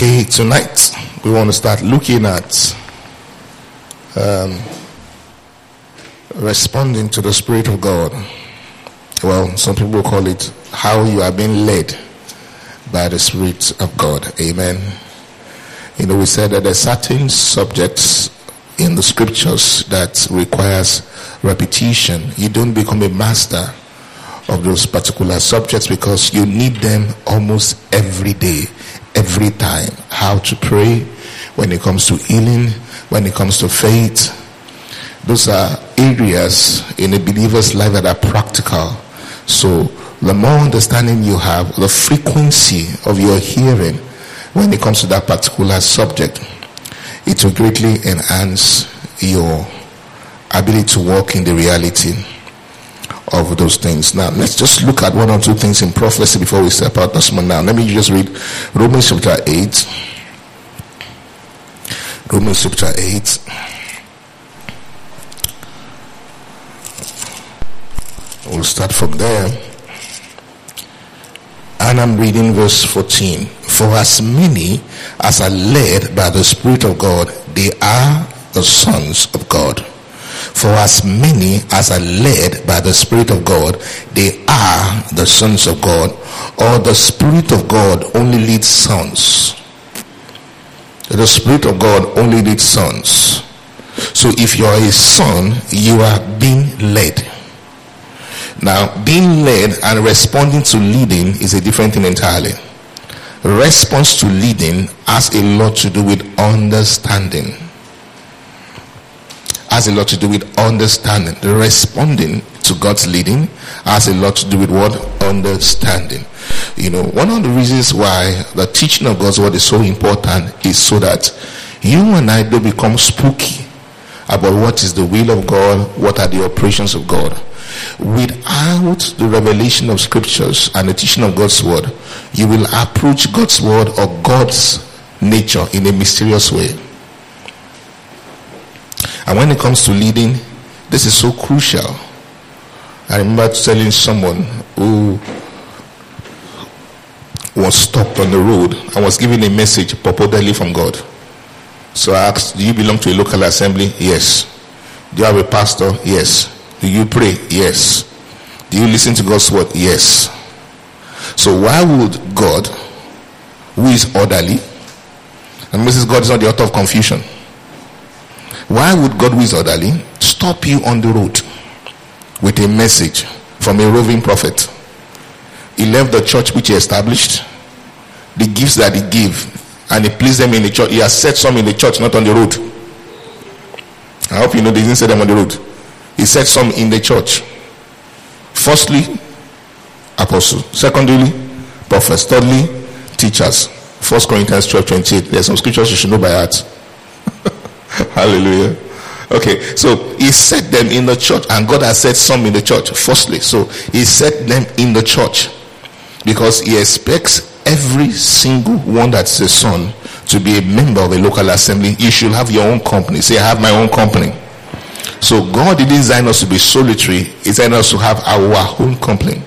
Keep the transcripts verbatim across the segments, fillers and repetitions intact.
Okay, tonight we want to start looking at um, responding to the Spirit of God. Well, some people call it how you are being led by the Spirit of God. Amen. You know, we said that there are certain subjects in the scriptures that requires repetition. You don't become a master of those particular subjects because you need them almost every day, every time. How to pray when it comes to healing, when it comes to faith. Those are areas in a believer's life that are practical. So the more understanding you have, the frequency of your hearing when it comes to that particular subject, it will greatly enhance your ability to walk in the reality of those things. Now, let's just look at one or two things in prophecy before we step out this morning. Now, let me just read Romans chapter eight. Romans chapter eight. We'll start from there. And I'm reading verse fourteen. For as many as are led by the Spirit of God, they are the sons of God. For as many as are led by the Spirit of God, they are the sons of God. Or the Spirit of God only leads sons. The Spirit of God only leads sons. So if you are a son, you are being led. Now, being led and responding to leading is a different thing entirely. Response to leading has a lot to do with understanding. Has a lot to do with understanding. The responding to God's leading has a lot to do with what? Understanding. You know, one of the reasons why the teaching of God's word is so important is so that you and I don't become spooky about what is the will of God, what are the operations of God. Without the revelation of scriptures and the teaching of God's word, you will approach God's word or God's nature in a mysterious way. And when it comes to leading, this is so crucial. I remember telling someone who was stopped on the road and was given a message purportedly from God. So I asked, do you belong to a local assembly? Yes. Do you have a pastor? Yes. Do you pray? Yes. Do you listen to God's word? Yes. So why would God, who is orderly, and Missus God is not the author of confusion, why would God, who is orderly, stop you on the road with a message from a roving prophet? He left the church which he established, the gifts that he gave, and he placed them in the church. He has set some in the church, not on the road. I hope you know they didn't set them on the road. He set some in the church. Firstly, apostles. Secondly, prophets. Thirdly, teachers. First Corinthians twelve twenty-eight. There's some scriptures you should know by heart. Hallelujah. Okay, so he set them in the church, and God has set some in the church. Firstly, so he set them in the church because he expects every single one that's a son to be a member of a local assembly. You should have your own company. Say, I have my own company. So God didn't design us to be solitary. He designed us to have our own company.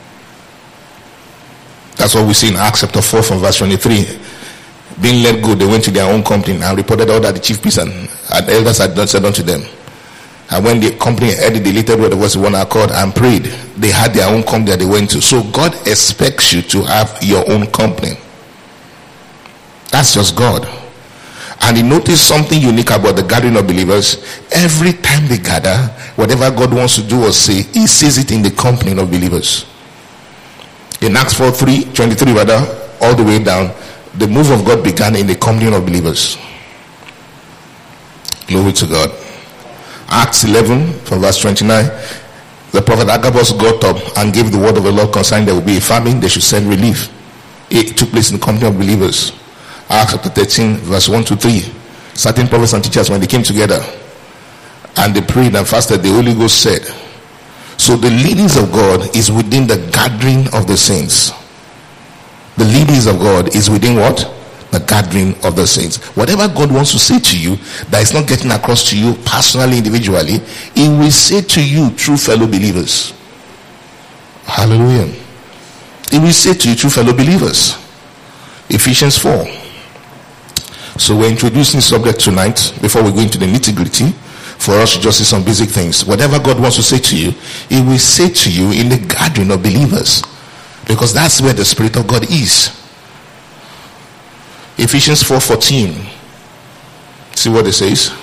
That's what we see in Acts chapter four from verse twenty-three. Being let go, they went to their own company and reported all that the chief priests and, and elders had done said unto them. And when the company heard it, they later word was one accord and prayed. They had their own company that they went to. So God expects you to have your own company. That's just God. And he noticed something unique about the gathering of believers. Every time they gather, whatever God wants to do or say, he sees it in the company of believers. In Acts four three, twenty-three rather, all the way down, the move of God began in the company of believers. Glory to God. Acts eleven from verse twenty-nine, the prophet Agabus got up and gave the word of the Lord concerning there will be a famine, they should send relief. It took place in the company of believers. Acts chapter thirteen verse one to three, certain prophets and teachers, when they came together and they prayed and fasted, the Holy Ghost said. So the leadings of God is within the gathering of the saints. The leadings of God is within what? The gathering of the saints. Whatever God wants to say to you that is not getting across to you personally, individually, he will say to you through fellow believers. Hallelujah. He will say to you through fellow believers. Ephesians four. So we're introducing subject tonight before we go into the nitty-gritty, for us to just see some basic things. Whatever God wants to say to you, He will say to you in the gathering of believers, because that's where the Spirit of God is. Ephesians four fourteen. See what it says?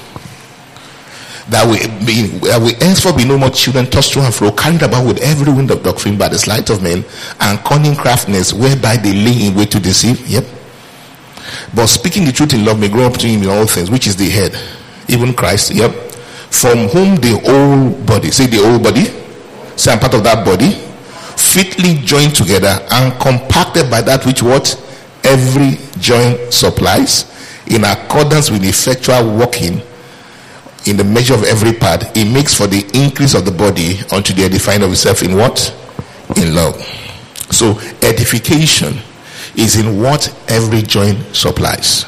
That we be, that we henceforth be no more children tossed to and fro, carried about with every wind of doctrine by the sleight of men and cunning craftiness, whereby they lay in wait to deceive. Yep. But speaking the truth in love may grow up to Him in all things, which is the head, even Christ. Yep. From whom the whole body, say the whole body, say I'm part of that body, fitly joined together and compacted by that which what every joint supplies, in accordance with the effectual working in the measure of every part, it makes for the increase of the body unto the edifying of itself in what? In love. So edification is in what every joint supplies.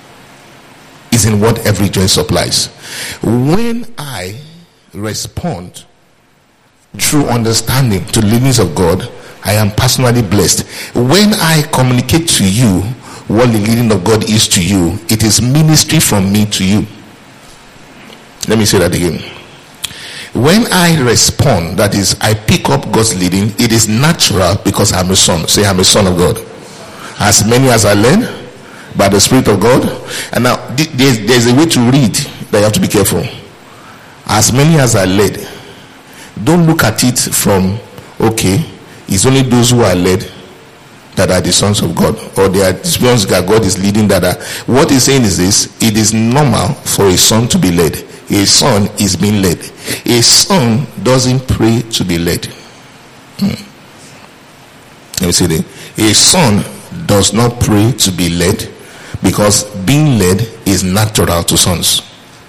Is in what every joint supplies. When I respond through understanding to the leadings of God, I am personally blessed. When I communicate to you what the leading of God is to you, it is ministry from me to you. Let me say that again. When I respond, that is, I pick up God's leading, it is natural because I'm a son. Say, I'm a son of God. As many as are led by the Spirit of God. And now, there's, there's a way to read that you have to be careful. As many as are led. Don't look at it from, okay, it's only those who are led that are the sons of God, or they are the ones that God is leading. That are, what he's saying is this: it is normal for a son to be led. A son is being led. A son doesn't pray to be led. Hmm. Let me say that. A son does not pray to be led, because being led is natural to sons.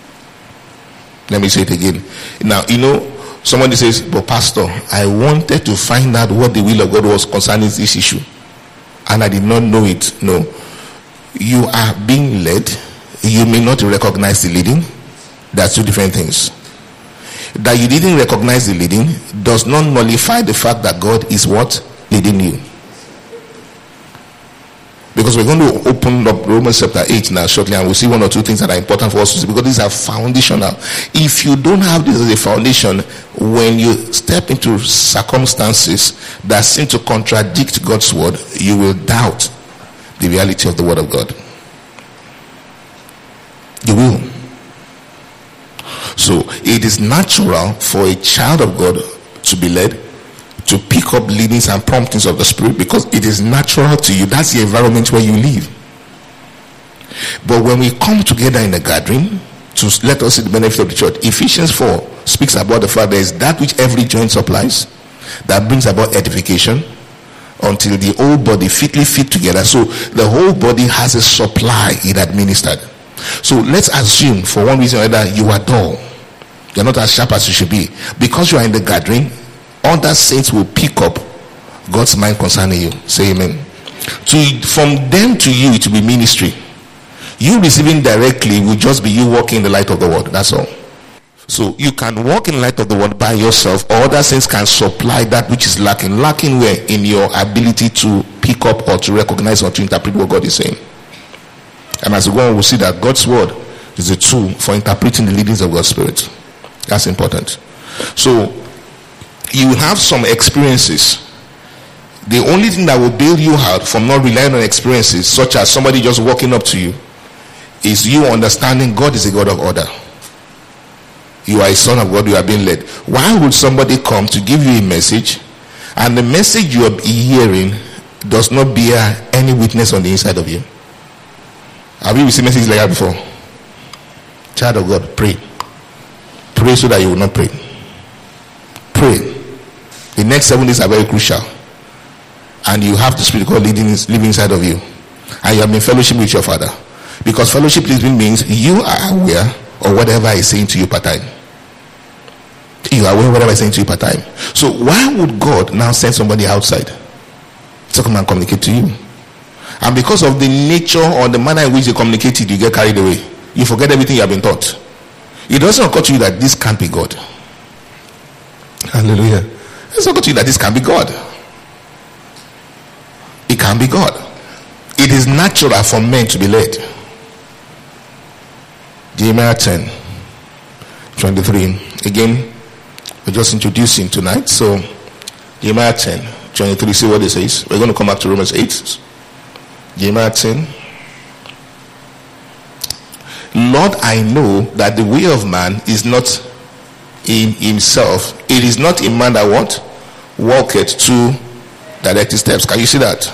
Let me say it again. Now, you know, somebody says, but Pastor, I wanted to find out what the will of God was concerning this issue, and I did not know it. No. You are being led. You may not recognize the leading. That's two different things. That you didn't recognize the leading does not nullify the fact that God is what? Leading you. Because we're going to open up Romans chapter eight now shortly, and we'll see one or two things that are important for us to see, because these are foundational. If you don't have this as a foundation, when you step into circumstances that seem to contradict God's word, you will doubt the reality of the word of God. You will. So it is natural for a child of God to be led, to pick up leadings and promptings of the Spirit, because it is natural to you. That's the environment where you live. But when we come together in a gathering to let us see the benefit of the church, Ephesians four speaks about the fact there is that which every joint supplies that brings about edification until the whole body fitly fit together. So the whole body has a supply it administered. So let's assume for one reason or another you are dull, you're not as sharp as you should be. Because you are in the gathering, other saints will pick up God's mind concerning you. Say amen. To, from them to you, it will be ministry. You receiving directly will just be you walking in the light of the word. That's all. So you can walk in the light of the word by yourself, or other saints can supply that which is lacking. Lacking where? In your ability to pick up or to recognize or to interpret what God is saying. And as we go on, we'll see that God's word is a tool for interpreting the leadings of God's Spirit. That's important. So you have some experiences. The only thing that will bail you out from not relying on experiences, such as somebody just walking up to you, is you understanding God is a God of order. You are a son of God, you are being led. Why would somebody come to give you a message, and the message you are hearing does not bear any witness on the inside of you? Have you received messages like that before? Child of God, pray. Pray so that you will not pray. Pray. The next seven days are very crucial. And you have the Spirit God leading, living inside of you. And you have been fellowship with your Father. Because fellowship means you are aware of whatever is saying to you part time. You are aware of whatever is saying to you part time. So why would God now send somebody outside to come and communicate to you? And because of the nature or the manner in which they communicated, you get carried away. You forget everything you have been taught. It doesn't occur to you that this can't be God. Hallelujah. It doesn't occur to you that this can't be God. It can be God. It is natural for men to be led. Jeremiah ten, twenty-three. Again, we're just introducing tonight. So, Jeremiah ten, twenty-three. See what it says. We're going to come back to Romans eight. Jeremiah ten. Lord, I know that the way of man is not in himself. It is not a man that what? Walketh to direct his steps. Can you see that?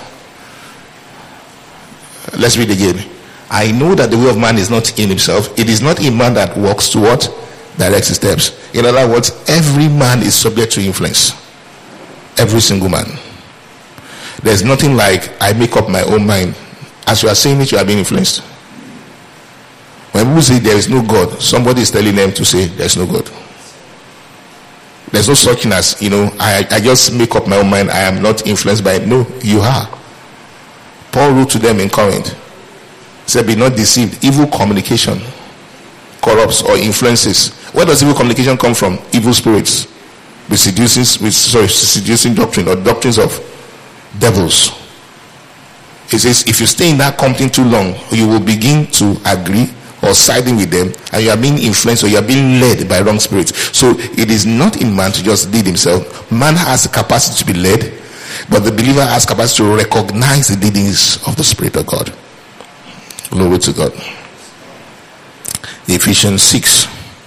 Let's read again. I know that the way of man is not in himself. It is not a man that walks to what? Directs his steps. In other words, every man is subject to influence. Every single man. There's nothing like I make up my own mind. As you are saying it, you are being influenced. When people say there is no God, somebody is telling them to say there is no God. There's no such thing as, you know, I, I just make up my own mind. I am not influenced by it. No, you are. Paul wrote to them in Corinth. He said, be not deceived. Evil communication corrupts or influences. Where does evil communication come from? Evil spirits. With seducing, with, sorry, seducing doctrine or doctrines of devils. He says, if you stay in that company too long, you will begin to agree or siding with them, and you are being influenced or you are being led by wrong spirits. So it is not in man to just lead himself. Man has the capacity to be led, but the believer has capacity to recognize the leadings of the Spirit of God. Glory to God. Ephesians six.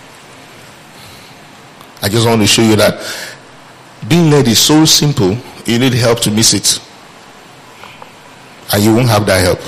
I just want to show you that being led is so simple. You need help to miss it, and you won't have that help.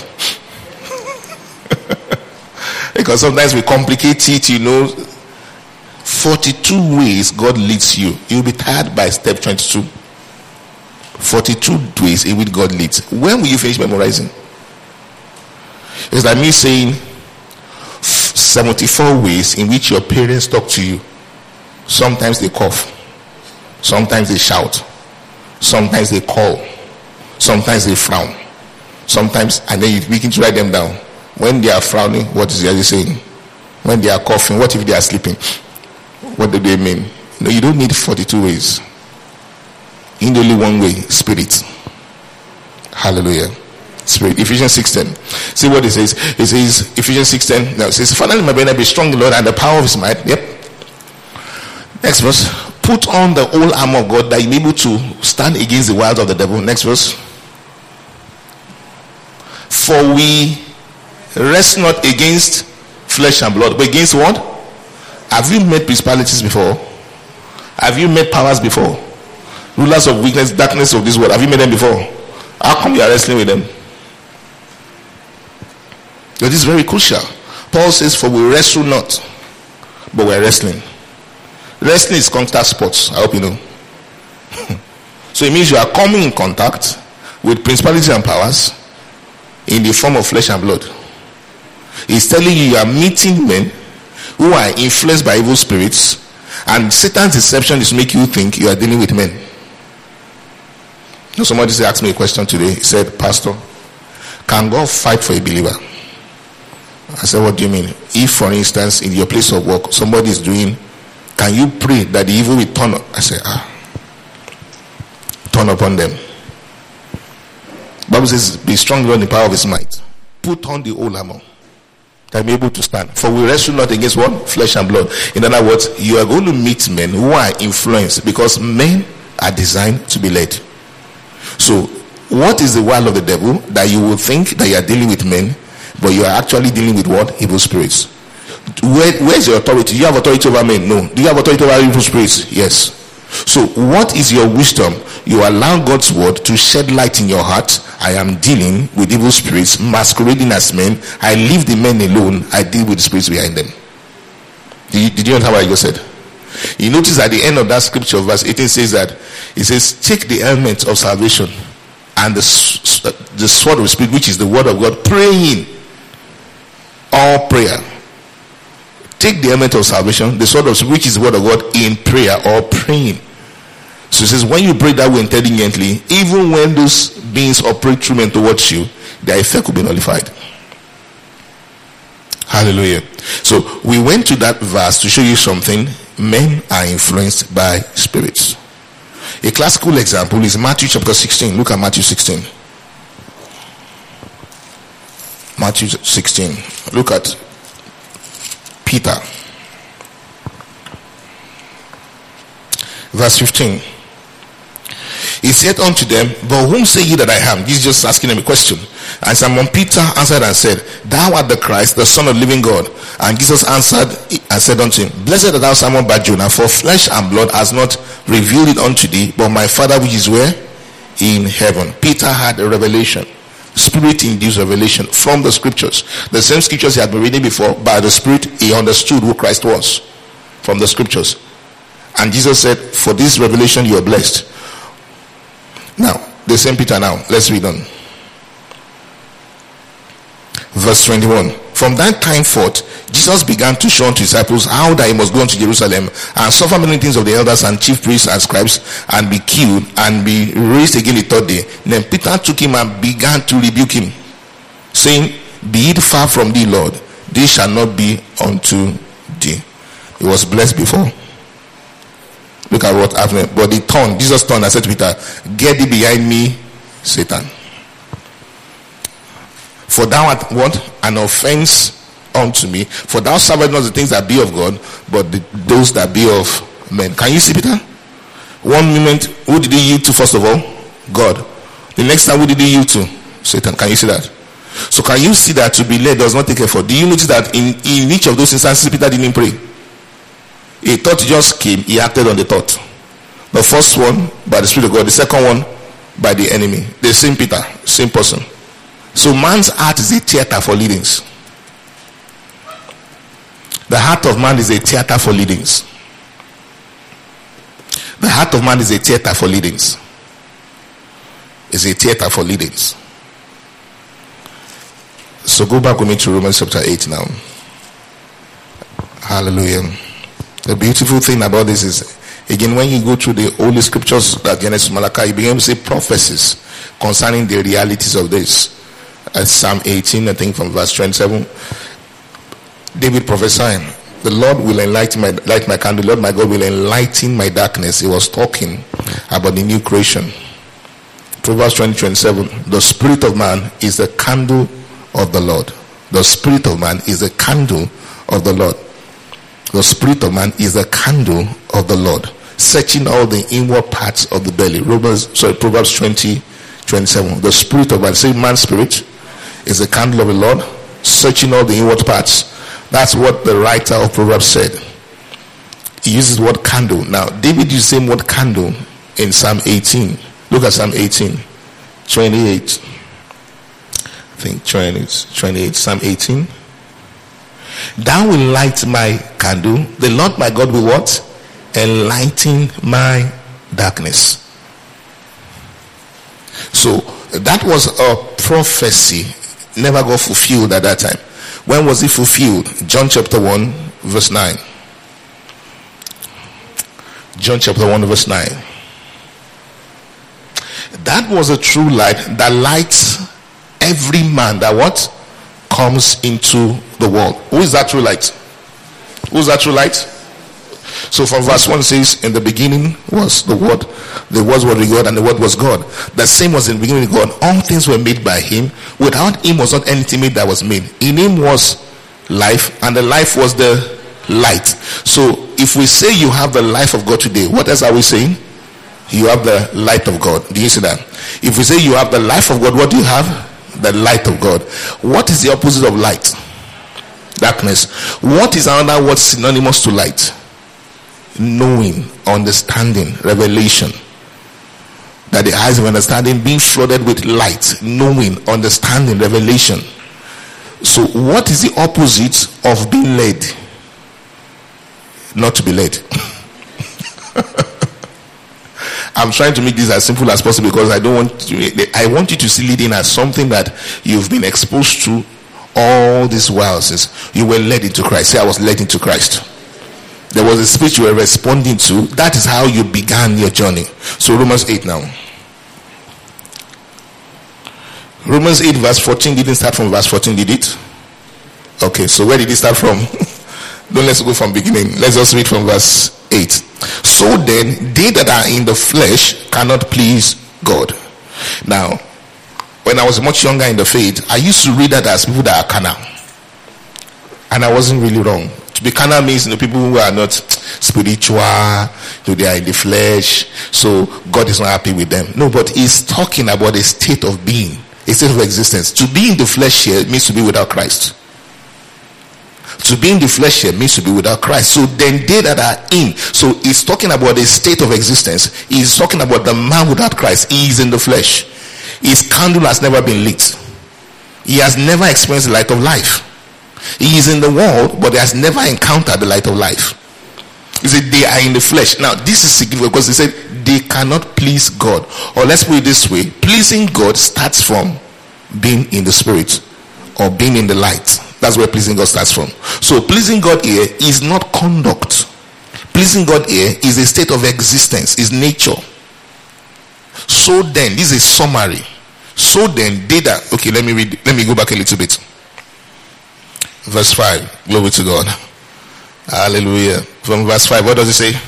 Because sometimes we complicate it, you know. forty-two ways God leads you. You'll be tired by step twenty-two. forty-two ways in which God leads. When will you finish memorizing? It's like me saying seventy-four ways in which your parents talk to you. Sometimes they cough. Sometimes they shout. Sometimes they call. Sometimes they frown. Sometimes, and then you begin to write them down. When they are frowning, what is he saying? When they are coughing, what if they are sleeping? What do they mean? No, you don't need forty-two ways. You need only one way, spirit. Hallelujah. Spirit. Ephesians six ten. See what it says. It says, Ephesians six ten. Now it says, finally, my brother, be strong in the Lord and the power of his might. Yep. Next verse. Put on the whole armor of God that you may be able to stand against the wiles of the devil. Next verse. For we rest not against flesh and blood, but against what? Have you met principalities before? Have you met powers before? Rulers of weakness, darkness of this world. Have you met them before? How come you are wrestling with them? That is very crucial. Paul says, for we wrestle not, but we are wrestling. Wrestling is contact sports. I hope you know. So it means you are coming in contact with principalities and powers in the form of flesh and blood. He's telling you you are meeting men who are influenced by evil spirits, and Satan's deception is to make you think you are dealing with men. Somebody asked me a question today. He said, Pastor, can God fight for a believer? I said, what do you mean? If, for instance, in your place of work, somebody is doing, can you pray that the evil will turn up? I said, ah, turn upon them. The Bible says, be strong in the power of his might. Put on the whole armor that be able to stand. For we wrestle not against what? Flesh and blood. In other words, you are going to meet men who are influenced, because men are designed to be led. So, what is the wile of the devil? That you will think that you are dealing with men, but you are actually dealing with what? Evil spirits. Where, where is your authority? Do you have authority over men? No. Do you have authority over evil spirits? Yes. So, what is your wisdom? You allow God's word to shed light in your heart. I am dealing with evil spirits masquerading as men. I leave the men alone. I deal with the spirits behind them. Did you, did you understand what I just said? You notice at the end of that scripture, verse eighteen says that, it says, take the helmet of salvation and the, the sword of the Spirit, which is the word of God, praying all prayer. Take the helmet of salvation, the sword of the Spirit, which is the word of God, in prayer or praying. So it says, when you pray that way intelligently, even when those beings operate through men towards you, their effect will be nullified. Hallelujah. So we went to that verse to show you something. Men are influenced by spirits. A classical example is Matthew chapter sixteen. Look at Matthew sixteen. Matthew sixteen. Look at Peter. Verse fifteen. He said unto them, but whom say ye that I am? He's just asking them a question. And Simon Peter answered and said, thou art the Christ, the Son of the living God. And Jesus answered and said unto him, blessed art thou, Simon Bar-Jonah, for flesh and blood has not revealed it unto thee, but my Father which is where? In heaven. Peter had a revelation, Spirit-induced revelation from the scriptures. The same scriptures he had been reading before. By the Spirit he understood who Christ was from the scriptures. And Jesus said, for this revelation you are blessed. Now, the same Peter now. Let's read on. Verse twenty-one. From that time forth, Jesus began to show unto his disciples how that he must go unto Jerusalem and suffer many things of the elders and chief priests and scribes, and be killed and be raised again the third day. Then Peter took him and began to rebuke him, saying, be it far from thee, Lord, this shall not be unto thee. He was blessed before. Look at what happened. But he turned, Jesus turned and said to Peter, get thee behind me, Satan. For thou art what? An offense unto me. For thou servest not the things that be of God, but the, those that be of men. Can you see Peter? One moment, who did he yield to first of all? God. The next time, who did he yield to? Satan. Can you see that? So can you see that to be led does not take effort? Do you notice that in, in each of those instances, Peter didn't pray? A thought just came, he acted on the thought. The first one by the Spirit of God, the second one by the enemy. The same Peter, same person. So man's heart is a theater for leadings. The heart of man is a theater for leadings. The heart of man is a theater for leadings. Is a theater for leadings. So go back with me to Romans chapter eight now. Hallelujah. The beautiful thing about this is, again, when you go through the Holy Scriptures, that Genesis, Malachi, you begin to see prophecies concerning the realities of this. As Psalm eighteen, I think from verse twenty-seven, David prophesying, the Lord will enlighten my light my candle, Lord my God will enlighten my darkness. He was talking about the new creation. Proverbs twenty, twenty-seven, the spirit of man is the candle of the Lord. The spirit of man is the candle of the Lord. The spirit of man is the candle of the Lord, searching all the inward parts of the belly. Romans, sorry, Proverbs twenty, twenty-seven. The spirit of man, say man's spirit, is the candle of the Lord, searching all the inward parts. That's what the writer of Proverbs said. He uses the word candle. Now, David used the same word candle in Psalm eighteen. Look at Psalm eighteen, twenty-eight. I think twenty-eight, Psalm eighteen. Thou will light my candle. The Lord my God will what? Enlighten my darkness. So that was a prophecy, never got fulfilled at that time. When was it fulfilled? John chapter one, verse nine. John chapter one, verse nine. That was a true light that lights every man that what? Comes into the world. Who is that true light? Who is that true light? So from verse one says, in the beginning was the word, the word was with God, and the word was God. The same was in the beginning with God. All things were made by him. Without him was not anything made that was made. In him was life, and the life was the light. So if we say you have the life of God today, what else are we saying? You have the light of God. Do you see that? If we say you have the life of God, what do you have? The light of God. What is the opposite of light? Darkness. What is another word synonymous to light? Knowing, understanding, revelation. That the eyes of understanding being flooded with light, knowing, understanding, revelation. So what is the opposite of being led? Not to be led. I'm trying to make this as simple as possible because I don't want to, I want you to see leading as something that you've been exposed to all this while since you were led into Christ. Say, I was led into Christ. There was a speech you were responding to. That is how you began your journey. So Romans eight now. Romans eight verse fourteen didn't start from verse fourteen, did it? Okay, so where did it start from? Don't let's go from beginning. Let's just read from verse eight. So then, they that are in the flesh cannot please God. Now, when I was much younger in the faith, I used to read that as people that are carnal. And I wasn't really wrong. To be carnal means, you know, people who are not spiritual, you know, they are in the flesh, so God is not happy with them. No, but he's talking about a state of being, a state of existence. To be in the flesh here means to be without Christ. To be in the flesh here means to be without Christ. So then they that are in, so he's talking about a state of existence. He's talking about the man without Christ. He is in the flesh. His candle has never been lit. He has never experienced the light of life. He is in the world, but he has never encountered the light of life. He said they are in the flesh. Now this is significant because he said they cannot please God. Or let's put it this way, pleasing God starts from being in the spirit or being in the light. That's where pleasing God starts from. So pleasing God here is not conduct. Pleasing God here is a state of existence, is nature. So then, this is a summary. So then, they that, okay, let me read, let me go back a little bit. Verse five, glory to God. Hallelujah. From verse five, what does it say?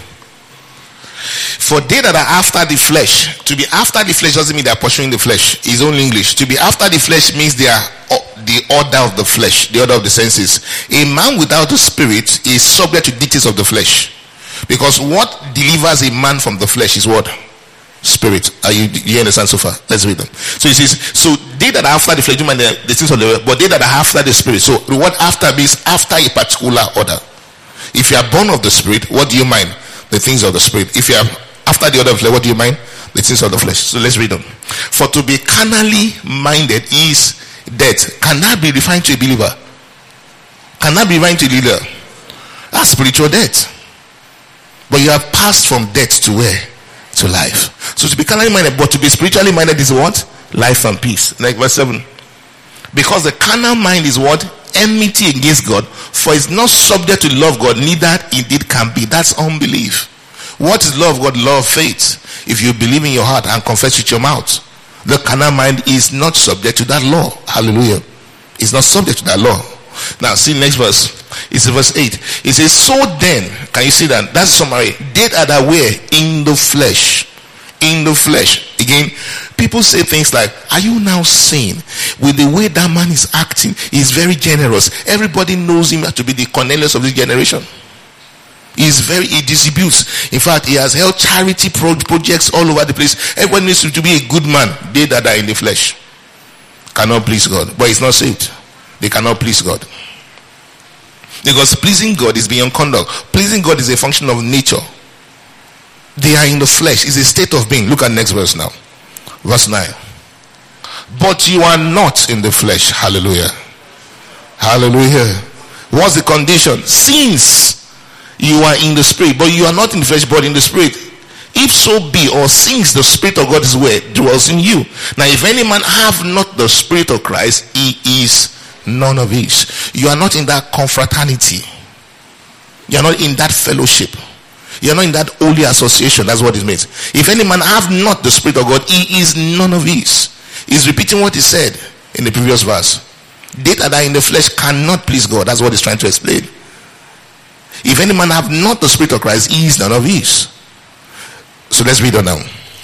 For they that are after the flesh, to be after the flesh doesn't mean they are pursuing the flesh. It's only English. To be after the flesh means they are the order of the flesh, the order of the senses. A man without the spirit is subject to dictates of the flesh. Because what delivers a man from the flesh is what? Spirit. Are you, you understand so far? Let's read them. So it says, so they that are after the flesh, do you mind the, the things of the, but they that are after the spirit. So what after means after a particular order. If you are born of the spirit, what do you mind? The things of the spirit. If you are after the order of the flesh, what do you mind? The things of the flesh. So let's read them. For to be carnally minded is death. Can that be referring to a believer? Can that be referring to a leader? That's spiritual death. But you have passed from death to where? To life. So to be carnally minded, but to be spiritually minded is what? Life and peace. Like verse seven. Because the carnal mind is what? Enmity against God. For it's not subject to love God, neither indeed can be. That's unbelief. What is love God? Love, faith. If you believe in your heart and confess with your mouth, the carnal mind is not subject to that law. Hallelujah. It's not subject to that law. Now see next verse. It's verse eight. It says, so then, can you see that? That's the summary. They that are where? In the flesh. In the flesh. Again, people say things like, are you now saying with the way that man is acting, he's very generous. Everybody knows him to be the Cornelius of this generation. He's very, he distributes. In fact, he has held charity pro- projects all over the place. Everyone needs to be a good man. They that are in the flesh cannot please God. But he's not saved. They cannot please God. Because pleasing God is beyond conduct. Pleasing God is a function of nature. They are in the flesh. It's a state of being. Look at next verse now. Verse nine. But you are not in the flesh. Hallelujah. Hallelujah. What's the condition? Since you are in the spirit, but you are not in the flesh, but in the spirit. If so be, or since the spirit of God is where dwells in you. Now if any man have not the spirit of Christ, he is none of his. You are not in that confraternity. You are not in that fellowship. You are not in that holy association. That's what it means. If any man have not the spirit of God, he is none of his. He's repeating what he said in the previous verse. They that are in the flesh cannot please God. That's what he's trying to explain. If any man have not the spirit of Christ, he is none of his. So let's read on now.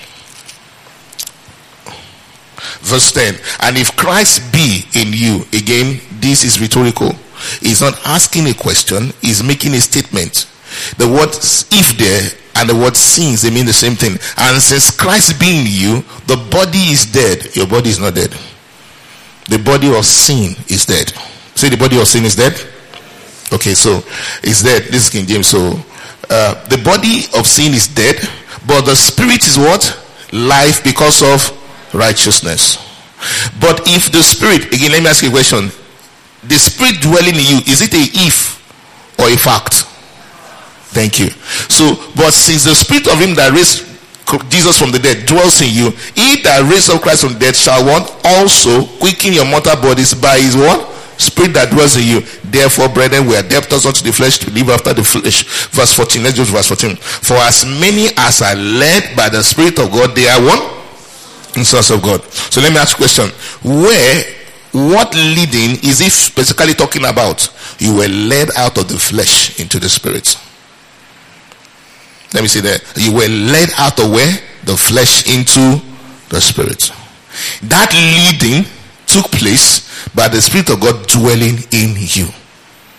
Verse ten. And if Christ be in you, again, this is rhetorical. He's not asking a question, he's making a statement. The word if there and the word since, they mean the same thing. And since Christ be in you, the body is dead. Your body is not dead. The body of sin is dead. Say the body of sin is dead. Okay, so it's dead. This is King James. So uh, the body of sin is dead, but the spirit is what? Life because of righteousness. But if the spirit, again, let me ask you a question. The spirit dwelling in you, is it a if or a fact? Thank you. So, but since the spirit of him that raised Jesus from the dead dwells in you, he that raised up Christ from the dead shall what? Also quicken your mortal bodies by his what? Spirit that dwells in you. Therefore, brethren, we are debtors unto the flesh to live after the flesh. Verse fourteen. Let's just verse fourteen. For as many as are led by the Spirit of God, they are one in sons of God. So let me ask you a question. Where, what leading is it specifically talking about? You were led out of the flesh into the spirit. Let me see that. You were led out of where? The flesh into the spirit. That leading took place by the Spirit of God dwelling in you.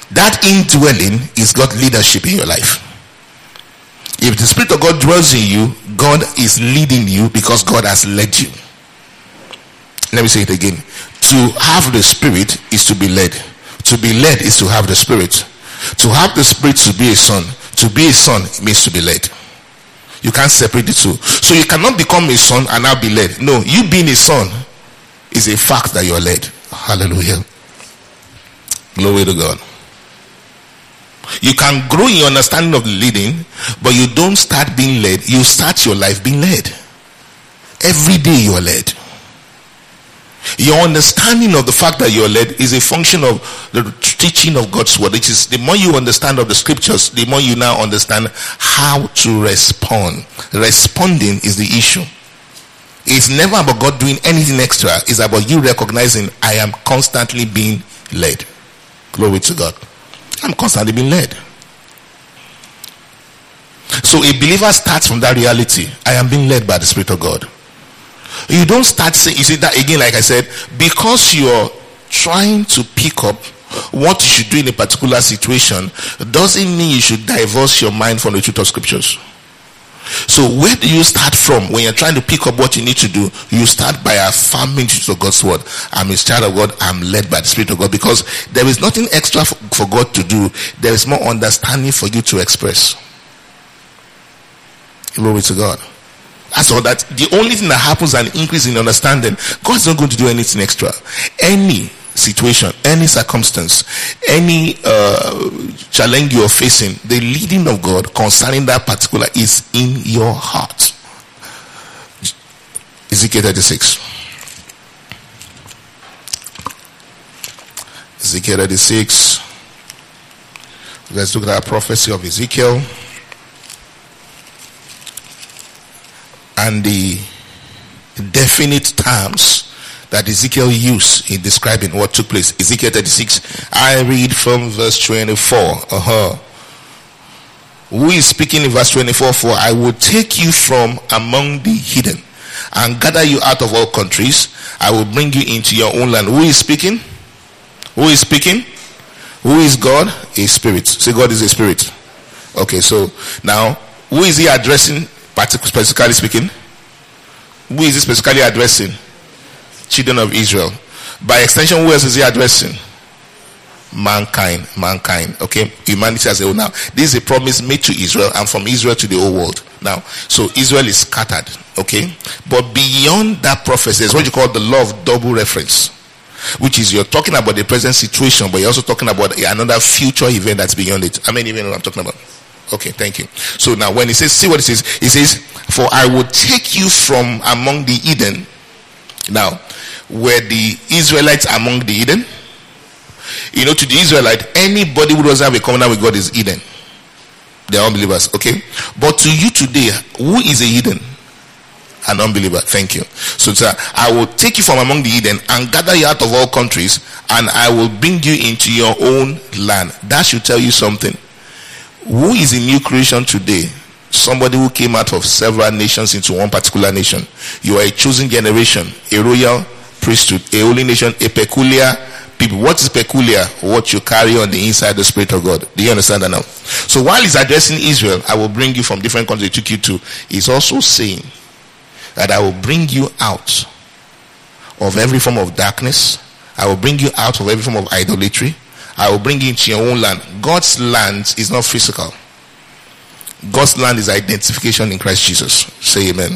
That indwelling is God's leadership in your life. If the Spirit of God dwells in you, God is leading you because God has led you. Let me say it again. To have the Spirit is to be led. To be led is to have the Spirit. To have the Spirit to be a son. To be a son means to be led. You can't separate the two. So you cannot become a son and now be led. No, you being a son is a fact that you're led. Hallelujah. Glory to God. You can grow in your understanding of the leading, but you don't start being led. You start your life being led. Every day you are led. Your understanding of the fact that you are led is a function of the teaching of God's word. It is the more you understand of the scriptures, the more you now understand how to respond. Responding is the issue. It's never about God doing anything extra. It's about you recognizing I am constantly being led. Glory to God. I'm constantly being led. So a believer starts from that reality. I am being led by the Spirit of God. You don't start saying, you see that again, like I said, because you're trying to pick up what you should do in a particular situation, doesn't mean you should divorce your mind from the truth of scriptures. So where do you start from when you're trying to pick up what you need to do? You start by affirming the truth of God's word. I'm a child of God. I'm led by the Spirit of God, because there is nothing extra for, for God to do. There is more understanding for you to express. Glory to God. That's all. That the only thing that happens an increase in understanding. God's not going to do anything extra. Any situation, any circumstance, any uh, challenge you're facing, the leading of God concerning that particular is in your heart. Ezekiel thirty-six. Ezekiel thirty-six. Let's look at that prophecy of Ezekiel and the definite terms that Ezekiel used in describing what took place. Ezekiel thirty-six, I read from verse twenty-four. Uh-huh. Who is speaking in verse twenty-four? For I will take you from among the hidden and gather you out of all countries. I will bring you into your own land. Who is speaking? Who is speaking? Who is God? A spirit. Say God is a spirit. Okay, so now, who is he addressing, specifically speaking? Who is he specifically addressing? Children of Israel. By extension, who else is he addressing? Mankind. Mankind. Okay? Humanity as a whole. Now, this is a promise made to Israel and from Israel to the whole world. Now, so Israel is scattered. Okay? But beyond that prophecy, there's what you call the law of double reference, which is you're talking about the present situation, but you're also talking about another future event that's beyond it. How many even know what I'm talking about? Okay, thank you. So now when he says, see what it says, it says, for I will take you from among the Eden. Now, were the Israelites among the Eden? You know, to the Israelite, anybody who doesn't have a covenant with God is Eden. They are unbelievers, okay? But to you today, who is a Eden? An unbeliever. Thank you. So sir, I will take you from among the Eden and gather you out of all countries, and I will bring you into your own land. That should tell you something. Who is a new creation today? Somebody who came out of several nations into one particular nation. You are a chosen generation, a royal priesthood, a holy nation, a peculiar people. What is peculiar? What you carry on the inside the Spirit of God. Do you understand that now? So while he's addressing Israel, I will bring you from different countries he took you to, he's also saying that I will bring you out of every form of darkness. I will bring you out of every form of idolatry. I will bring you into your own land. God's land is not physical. God's land is identification in Christ Jesus. Say amen.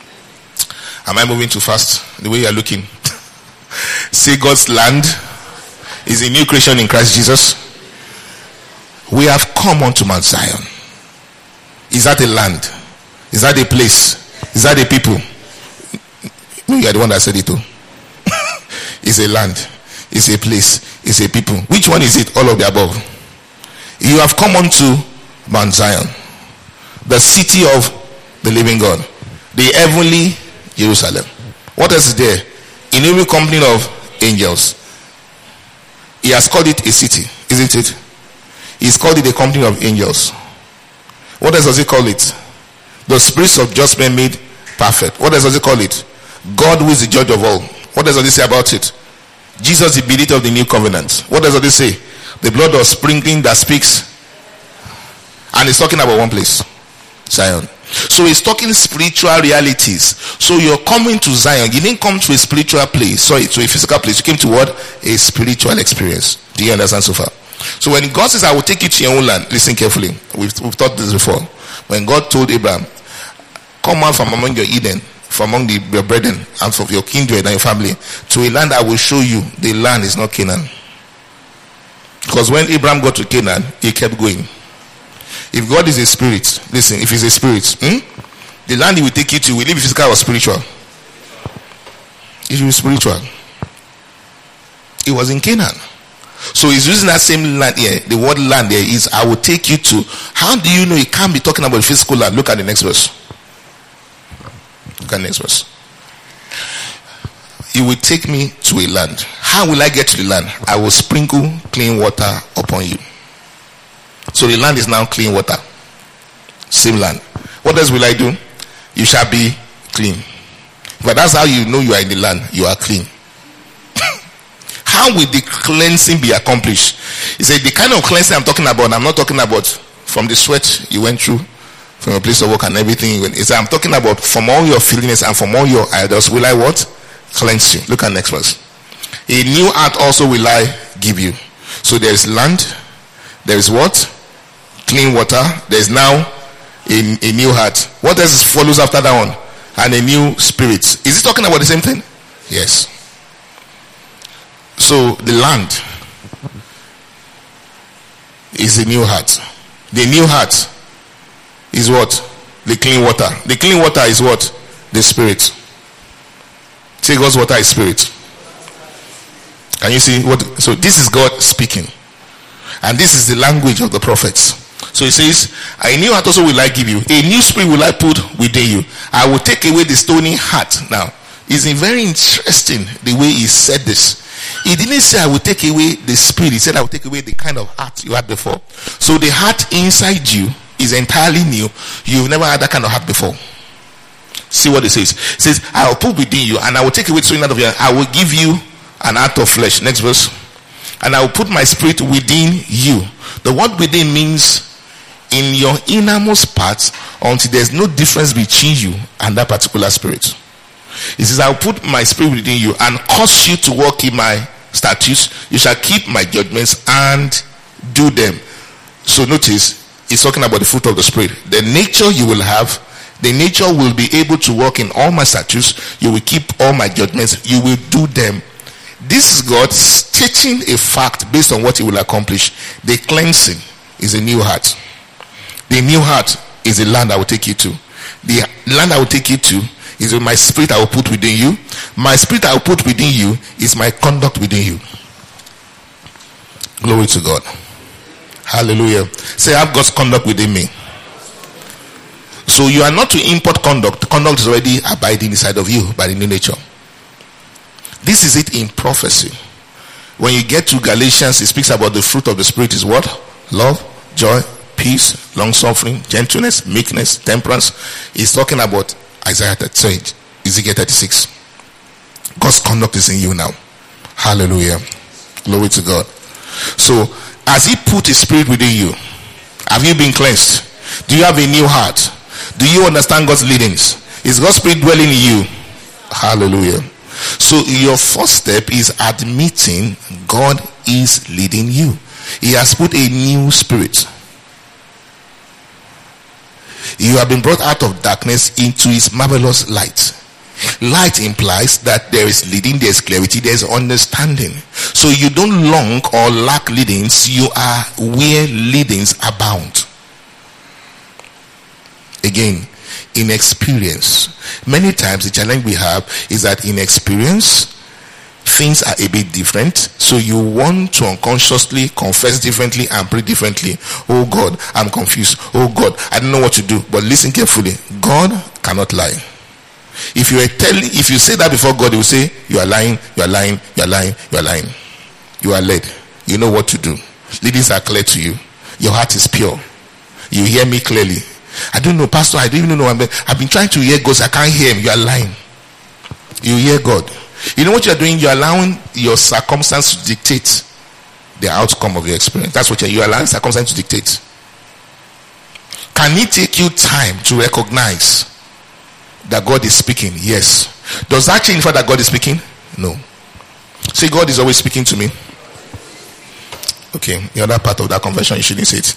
Am I moving too fast? The way you are looking. Say God's land is a new creation in Christ Jesus. We have come unto Mount Zion. Is that a land? Is that a place? Is that a people? No, you are the one that said it too. It's a land. It's a place. It's a people. Which one is it? All of the above. You have come unto Mount Zion, the city of the living God, the heavenly Jerusalem. What else is there? Innumerable company of angels. He has called it a city, isn't it? He's called it a company of angels. What else does he call it? The spirits of just men made perfect. What else does he call it? God who is the judge of all. What else does he say about it? Jesus, the mediator of the new covenant. What does he say? The blood of sprinkling that speaks. And he's talking about one place, Zion. So he's talking spiritual realities. So you're coming to Zion. You didn't come to a spiritual place, sorry, to a physical place. You came to what? A spiritual experience. Do you understand so far? So when God says, I will take you to your own land, listen carefully. We've, we've taught this before. When God told Abraham, come out from among your Eden, from among the, your brethren, and from your kindred and your family, to a land I will show you. The land is not Canaan. Because when Abraham got to Canaan, he kept going. If God is a spirit, listen, if he's a spirit, hmm, the land he will take you to, will it be physical or spiritual? It will be spiritual. It was in Canaan. So he's using that same land here. The word land there is, I will take you to. How do you know he can't be talking about the physical land? Look at the next verse. Look at the next verse. You will take me to a land. How will I get to the land? I will sprinkle clean water upon you. So the land is now clean water. Same land. What else will I do? You shall be clean. But that's how you know you are in the land. You are clean. How will the cleansing be accomplished? He said the kind of cleansing I'm talking about, I'm not talking about from the sweat you went through, from your place of work and everything. He said I'm talking about from all your feelings and from all your idols. Will I what? Cleanse you. Look at the next verse. A new heart also will I give you. So there is land. There is what? Clean water. There is now a, a new heart. What else follows after that one? And a new spirit. Is he talking about the same thing? Yes. So the land is a new heart. The new heart is what? The clean water. The clean water is what? The spirit. Say God's water is spirit. Can you see what? So this is God speaking. And this is the language of the prophets. So he says, a new heart also will I give you. A new spirit will I put within you. I will take away the stony heart. Now, it's very interesting the way he said this. He didn't say I will take away the spirit. He said I will take away the kind of heart you had before. So the heart inside you is entirely new. You've never had that kind of heart before. See what it says. It says, I will put within you and I will take away the stony heart of you. I will give you an heart of flesh. Next verse. And I will put my spirit within you. The word within means in your innermost parts until there's no difference between you and that particular spirit. It says, I will put my spirit within you and cause you to walk in my statutes. You shall keep my judgments and do them. So notice, it's talking about the fruit of the spirit. The nature you will have, the nature will be able to walk in all my statutes. You will keep all my judgments. You will do them. This is God stating a fact based on what he will accomplish. The cleansing is a new heart. The new heart is the land I will take you to. The land I will take you to is my spirit I will put within you. My spirit I will put within you is my conduct within you. Glory to God. Hallelujah. Say, I have God's conduct within me. So you are not to import conduct. Conduct is already abiding inside of you by the new nature. This is it in prophecy. When you get to Galatians, it speaks about the fruit of the spirit is what? Love, joy, peace, long suffering, gentleness, meekness, temperance. He's talking about Isaiah thirty-eight, Ezekiel thirty-six. God's conduct is in you now. Hallelujah. Glory to God. So, as he put his spirit within you, have you been cleansed? Do you have a new heart? Do you understand God's leadings? Is God's spirit dwelling in you? Hallelujah. So your first step is admitting God is leading you. He has put a new spirit. You have been brought out of darkness into his marvelous light. Light implies that there is leading, there is clarity, there is understanding. So you don't long or lack leadings. You are where leadings abound. Again, in experience, many times the challenge we have is that in experience things are a bit different, so you want to unconsciously confess differently and pray differently. Oh God, I'm confused. Oh God, I don't know what to do. But listen carefully, God cannot lie. If you are telling, if you say that before God, he will say you are lying, you are lying, you are lying, you are lying. You are led. You know what to do. Leadings are clear to you. Your heart is pure. You hear me clearly. I don't know, Pastor, I don't even know. I've been trying to hear God, so I can't hear him. You are lying. You hear God. You know what you are doing? You are allowing your circumstance to dictate the outcome of your experience. That's what you allow circumstance to dictate. Can it take you time to recognize that God is speaking? Yes. Does that change the fact that God is speaking? No. Say, God is always speaking to me. Okay, the other part of that conversion, you shouldn't say it.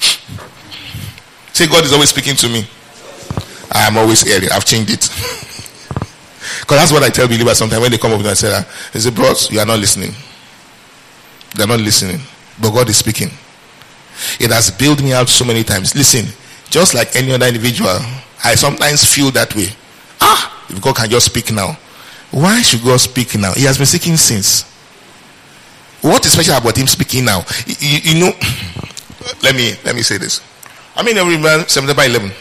Say, God is always speaking to me. I am always hearing. I've changed it. Because that's what I tell believers sometimes when they come up with me and say, they say, bros, you are not listening. They're not listening. But God is speaking. It has bailed me out so many times. Listen, just like any other individual, I sometimes feel that way. Ah, if God can just speak now. Why should God speak now? He has been speaking since. What is special about him speaking now? You, you know, let me let me say this. I mean, every man, September eleventh.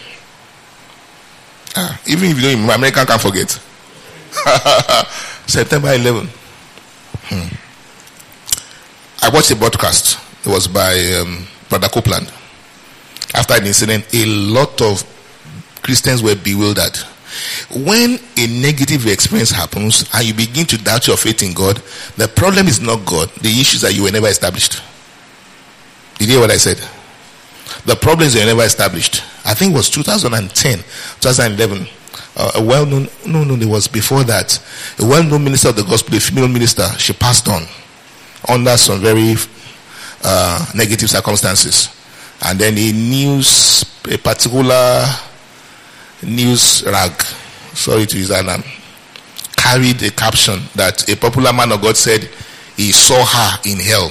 Ah, even if you don't remember, American can't forget. September eleventh. Hmm. I watched a broadcast. It was by um, Brother Copeland. After an incident, a lot of Christians were bewildered. When a negative experience happens and you begin to doubt your faith in God, the problem is not God. The issue is that you were never established. Did you hear what I said? The problem is you were never established. I think it was two thousand ten, twenty eleven. Uh, a well-known, no, no, it was before that. A well-known minister of the gospel, a female minister, she passed on under some very uh, negative circumstances. And then a news, a particular news rag, sorry to use that name, carried a caption that a popular man of God said he saw her in hell.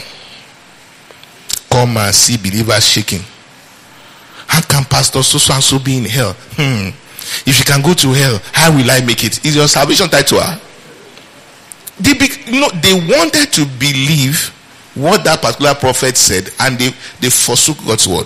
Come and see believers shaking. How can Pastor so and so be in hell? Hmm. If you can go to hell, how will I make it? Is your salvation tied to her? They, be, you know, they wanted to believe what that particular prophet said, and they, they forsook God's word.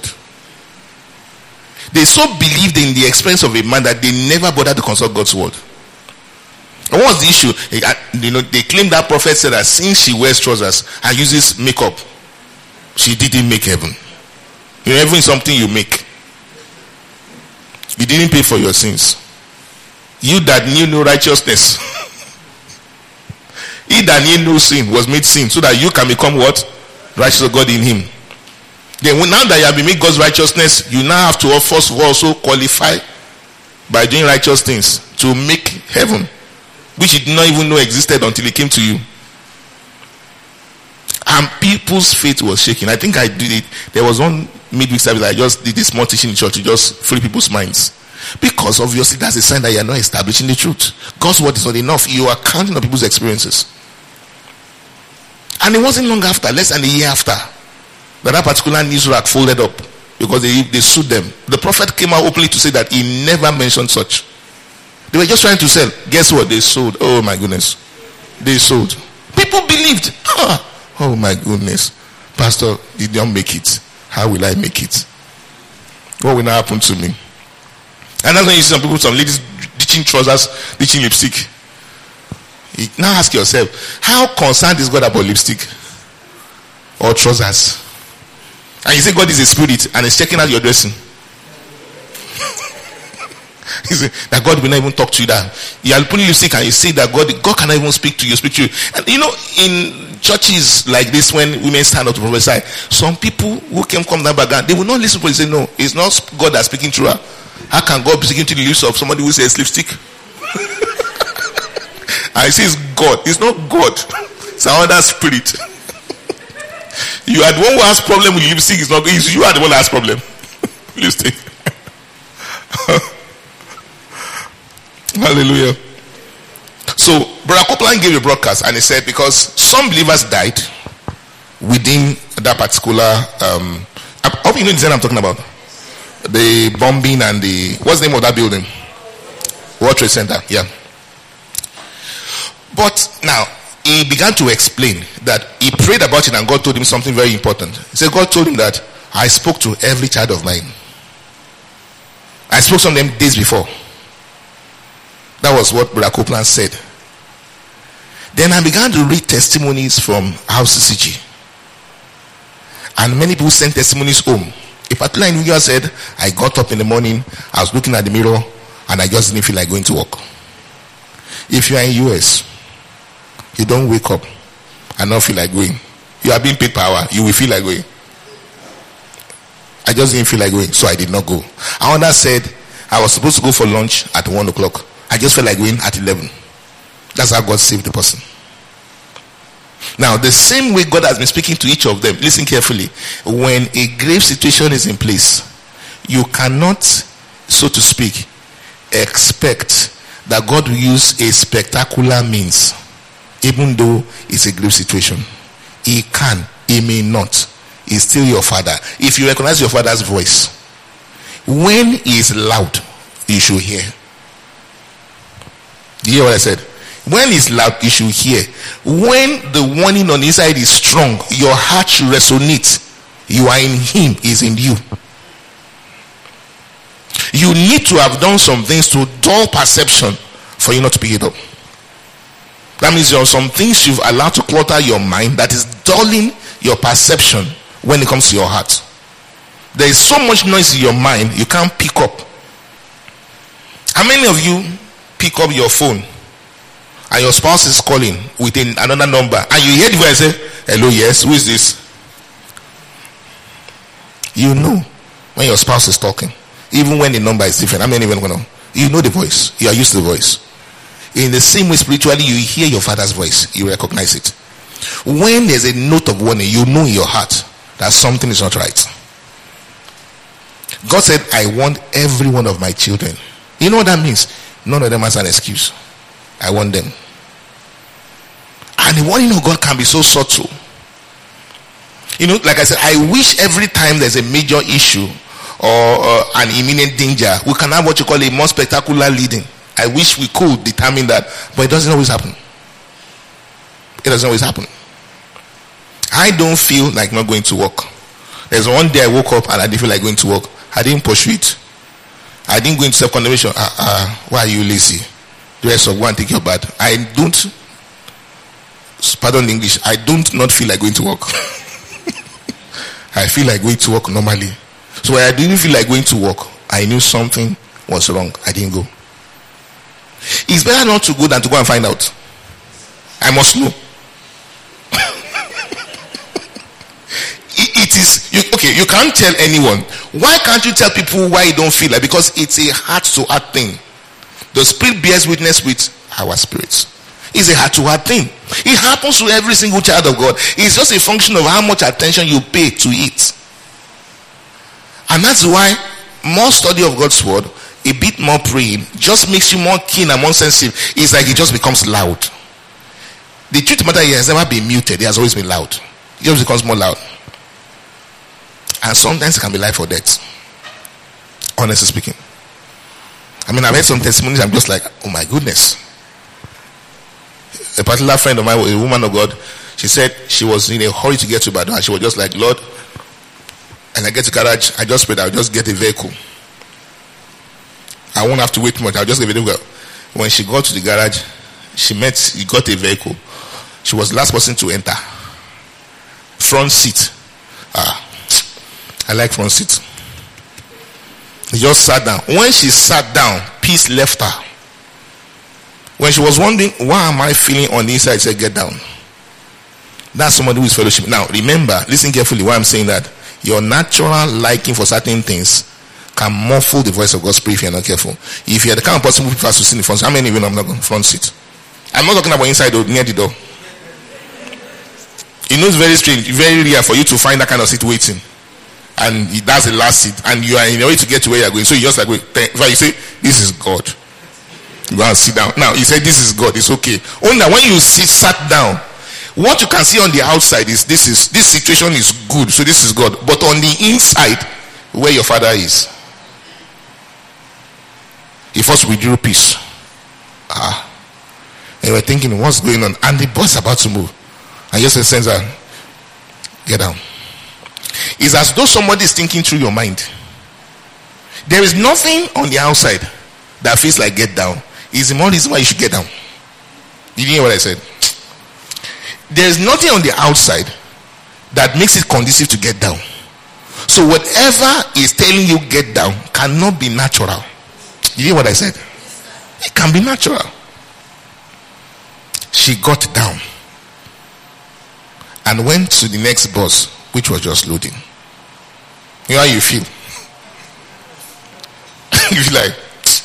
They so believed in the experience of a man that they never bothered to consult God's word. And what's the issue? You know, they claim that prophet said that since she wears trousers and uses makeup, she didn't make heaven. You know, heaven is something you make. You didn't pay for your sins. You that knew no righteousness, he that knew no sin was made sin, so that you can become what? Righteous of God in him. Then now that you have been made God's righteousness, you now have to first of all also qualify by doing righteous things to make heaven, which you did not even know existed until it came to you. And people's faith was shaking. I think I did it. There was one midweek service I just did this small teaching in church to just free people's minds. Because obviously that's a sign that you are not establishing the truth. God's word is not enough. You are counting on people's experiences. And it wasn't long after, less than a year after, that that particular news rack folded up because they, they sued them. The prophet came out openly to say that he never mentioned such. They were just trying to sell. Guess what? They sold. Oh my goodness. They sold. People believed. Huh. Oh my goodness. Pastor, did not make it. How will I make it? What will now happen to me? And that's when you see some people, some ladies ditching trousers, ditching lipstick. You now ask yourself, how concerned is God about lipstick or trousers? And you say God is a spirit and is checking out your dressing. You say that God will not even talk to you. That you are putting lipstick and you say that God, God cannot even speak to you, speak to you. And you know, in churches like this, when women stand up to prophesy, some people who came from that background, they will not listen to it. Say, no, it's not God that's speaking through her. How can God be speaking to the lips of somebody who says lipstick? I say it's God. It's not God. It's another spirit. You are the one who has problem with lipstick. It's not. It's you are the one who has problem. Lipstick. Hallelujah. So Brother Copeland gave a broadcast and he said because some believers died within that particular um I hope you know the thing I'm talking about. The bombing and the what's the name of that building? World Trade Center, yeah. But now he began to explain that he prayed about it and God told him something very important. He said God told him that I spoke to every child of mine. I spoke to them days before. That was what Brother Copeland said. Then I began to read testimonies from House C C G. And many people sent testimonies home. A particular individual said, I got up in the morning, I was looking at the mirror, and I just didn't feel like going to work. If you are in U S, you don't wake up and not feel like going. you are being paid per hour, you will feel like going. I just didn't feel like going, so I did not go. Another said, I was supposed to go for lunch at one o'clock. I just felt like going at eleven. That's how God saved the person. Now, the same way God has been speaking to each of them, listen carefully. When a grave situation is in place, you cannot, so to speak, expect that God will use a spectacular means, even though it's a grave situation. He can, he may not. He's still your father. If you recognize your father's voice, when he is loud, you should hear. Do you hear what I said? When it's loud, you should hear. When the warning on the inside is strong, your heart should resonate. You are in him, he's in you. You need to have done some things to dull perception for you not to pick it up. That means there are some things you've allowed to clutter your mind that is dulling your perception when it comes to your heart. There is so much noise in your mind you can't pick up. How many of you pick up your phone and your spouse is calling with another number and you hear the voice say, hello, yes, who is this? You know when your spouse is talking, even when the number is different. How many even know? You know the voice. You are used to the voice. In the same way, spiritually, you hear your father's voice. You recognize it. When there's a note of warning, you know in your heart that something is not right. God said, I want every one of my children. You know what that means? None of them has an excuse. I want them. And the warning of God can be so subtle. You know, like I said, I wish every time there's a major issue or uh, an imminent danger, we can have what you call a more spectacular leading. I wish we could determine that, but it doesn't always happen. It doesn't always happen. I don't feel like not going to work. There's one day I woke up and I didn't feel like going to work. I didn't pursue it. I didn't go into self-condemnation. Uh, uh, why are you lazy? The rest of go and take your bath. I don't, pardon the English, I don't not feel like going to work. I feel like going to work normally. So when I didn't feel like going to work, I knew something was wrong. I didn't go. It's better not to go than to go and find out. I must know. it, it is you, okay. You can't tell anyone. Why can't you tell people why you don't feel like? Because it's a heart-to-heart thing. The spirit bears witness with our spirits. It's a heart-to-heart thing. It happens to every single child of God. It's just a function of how much attention you pay to it. And that's why more study of God's word, a bit more praying, just makes you more keen and more sensitive. It's like it just becomes loud. The truth of the matter is, it has never been muted. It has always been loud. It just becomes more loud. And sometimes it can be life or death. Honestly speaking. I mean, I've heard some testimonies. I'm just like, oh my goodness. A particular friend of mine, a woman of God, she said she was in a hurry to get to Ibadan. And she was just like, Lord, and I get to garage, I just prayed, I'll just get a vehicle. I won't have to wait much. I'll just get a vehicle. When she got to the garage, she met, he got a vehicle. She was the last person to enter. Front seat. Ah, I like front seat. He just sat down. When she sat down, peace left her. When she was wondering, why am I feeling on the inside? She said, get down. That's somebody who is fellowship. Now, remember, listen carefully why I'm saying that. Your natural liking for certain things can muffle the voice of God's spirit if you're not careful. If you're the kind of person who prefers to sit in the front seat, how many of you know I'm not going front seat? I'm not talking about inside or near the door. You know, it's very strange, very rare for you to find that kind of seat waiting. And that's the last seat. And you are in a way to get to where you're going. So you just like, wait, you say, this is God. You go and sit down. Now, you say, this is God. It's okay. Only that when you sit, sat down, what you can see on the outside is this is this situation is good, so this is God. But on the inside, where your father is, he first withdrew peace. Ah, and we're thinking, what's going on? And the bus is about to move, and just a sense that get down. It's as though somebody is thinking through your mind. There is nothing on the outside that feels like get down. It's the more reason why you should get down. Did you hear what I said? There is nothing on the outside that makes it conducive to get down. So whatever is telling you get down cannot be natural. Did you hear what I said? It can be natural. She got down. and went to the next bus, which was just loading. You know how you feel? You feel like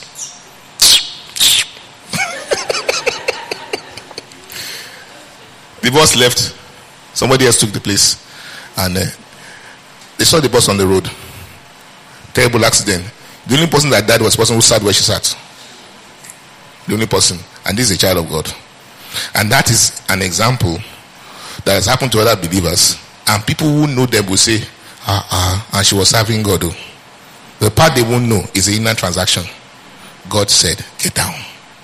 the bus left, somebody else took the place, and uh, they saw the bus on the road. Terrible accident. The only person that died was the person who sat where she sat. The only person. And this is a child of God. And that is an example that has happened to other believers. And people who know them will say, ah, ah, and she was serving God. Oh. The part they won't know is the inner transaction. God said, get down.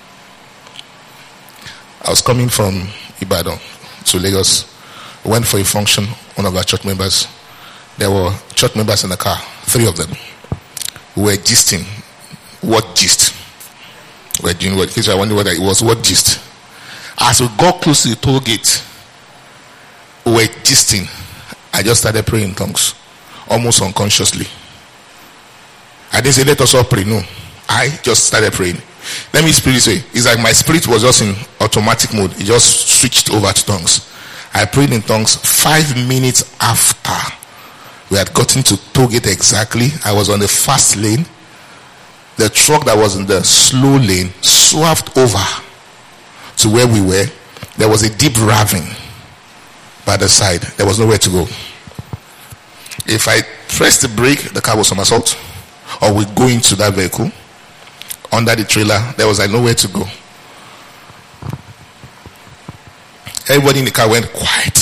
I was coming from Ibadan to Lagos. Went for a function, one of our church members. There were church members in the car, three of them. We were gisting. What gist? We were doing what? I wonder whether it was what gist. As we got close to the toll gate, we were gisting. I just started praying in tongues, almost unconsciously. I didn't say let us all pray. No, I just started praying. Let me speak this way. It's like my spirit was just in automatic mode. It just switched over to tongues. I prayed in tongues five minutes after we had gotten to toll gate exactly. I was on the fast lane. The truck that was in the slow lane swerved over to where we were. There was a deep ravine by the side. There was nowhere to go. If I pressed the brake, the car was somersault, or we go into that vehicle under the trailer. There was like nowhere to go. Everybody in the car went quiet.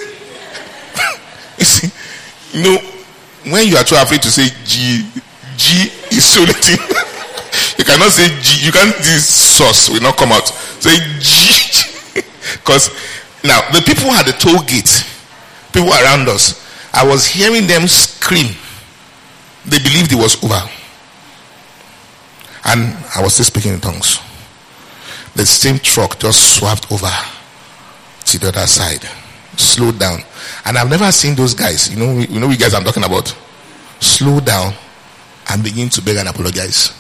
You see, you know, when you are too afraid to say G, G is so little. You cannot say G. You can't. This sauce will not come out. Say G, because now the people at the toll gate, people around us, I was hearing them scream. They believed it was over, and I was still speaking in tongues. The same truck just swerved over to the other side, slowed down, and I've never seen those guys. You know, you know, you guys I'm talking about. Slow down and begin to beg and apologize.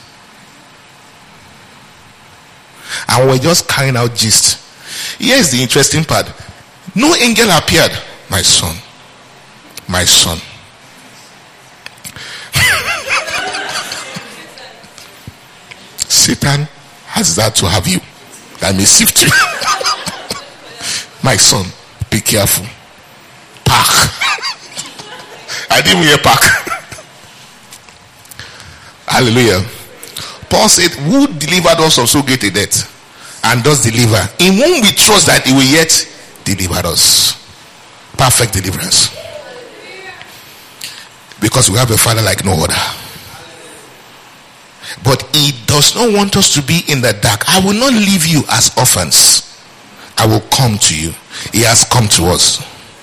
And we're just carrying out gist. Here's the interesting part. No angel appeared. My son. My son. Satan has that to have you. That may sift you. My son, be careful. Park. I didn't hear park. Hallelujah. Paul said, who delivered us from so great a death and does deliver, in whom we trust that he will yet deliver us. Perfect deliverance. Because we have a Father like no other. But he does not want us to be in the dark. I will not leave you as orphans. I will come to you. He has come to us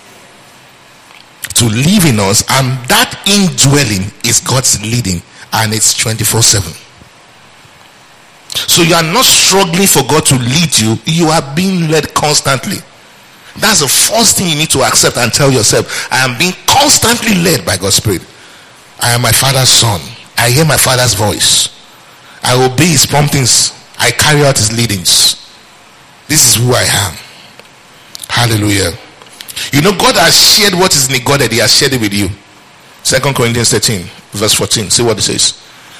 to live in us, and that indwelling is God's leading, and it's twenty-four seven. So you are not struggling for God to lead you. You are being led constantly. That's the first thing you need to accept and tell yourself. I am being constantly led by God's Spirit. I am my Father's son. I hear my Father's voice. I obey his promptings. I carry out his leadings. This is who I am. Hallelujah. You know, God has shared what is in the God that he has shared it with you. Second Corinthians thirteen verse fourteen. See what it says.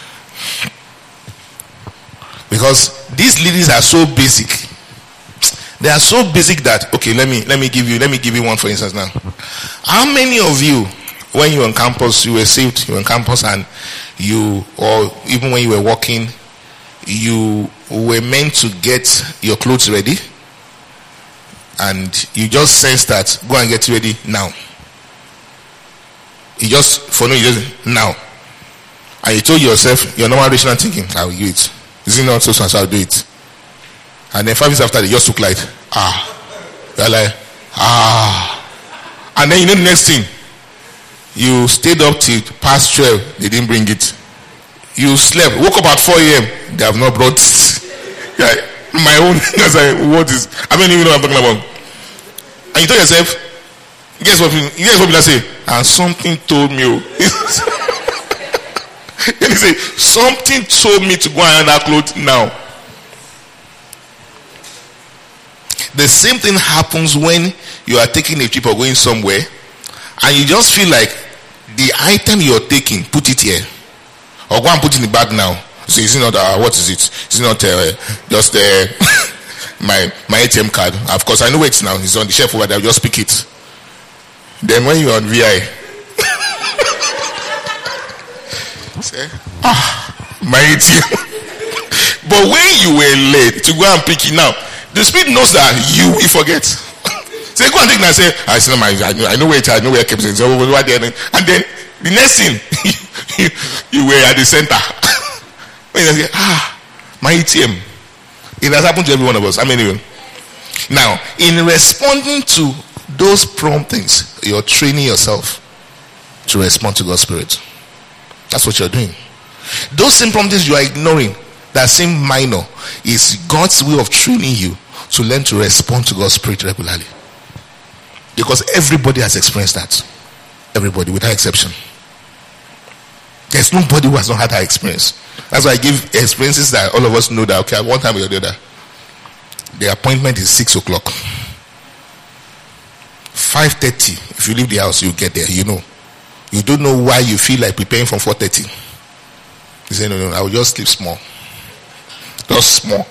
Because these leadings are so basic. They are so basic that, okay, let me let me give you let me give you one for instance now. How many of you, when you were on campus, you were saved, you were on campus, and you, or even when you were walking, you were meant to get your clothes ready, and you just sensed that, go and get ready now. You just, for no, you just, now. And you told yourself, your normal rational thinking, I will do it. Is it not so, so I'll do it. And then five years after, they just took light. Ah. You're like, ah. And then you know the next thing. You stayed up till past twelve. They didn't bring it. You slept. Woke up at four a.m. They have not brought it. Yeah, my own. Because I, what is, I don't even know what I'm talking about. And you tell yourself, guess what? Guess what people say? And something told me. Then they say, something told me to go and have that clothes now. The same thing happens when you are taking a trip or going somewhere, and you just feel like the item you're taking, put it here, or go and put it in the bag now. So is it not uh, what is it? Is it not uh, just uh, my my A T M card? Of course, I know it's now. It's on the shelf over there. I'll just pick it. Then when you're on V I, say, ah, my A T M. But when you were late to go and pick it now, the Spirit knows that you will forget. Say, go and take it and say, I say, my, I know, I know where it is, I know where it keeps it. So, and then the next thing, you, you were at the center. When you say, ah, my A T M. It has happened to every one of us. I mean, anyway. Now, in responding to those promptings, you're training yourself to respond to God's Spirit. That's what you're doing. Those same promptings you are ignoring, that seem minor, is God's way of training you to learn to respond to God's Spirit regularly. Because everybody has experienced that. Everybody, without exception. There's nobody who has not had that experience. That's why I give experiences that all of us know that, okay, one time or the other, the appointment is six o'clock. five thirty, if you leave the house, you get there, you know. You don't know why you feel like preparing from four thirty. You say, no, no, I will just sleep small. Just small.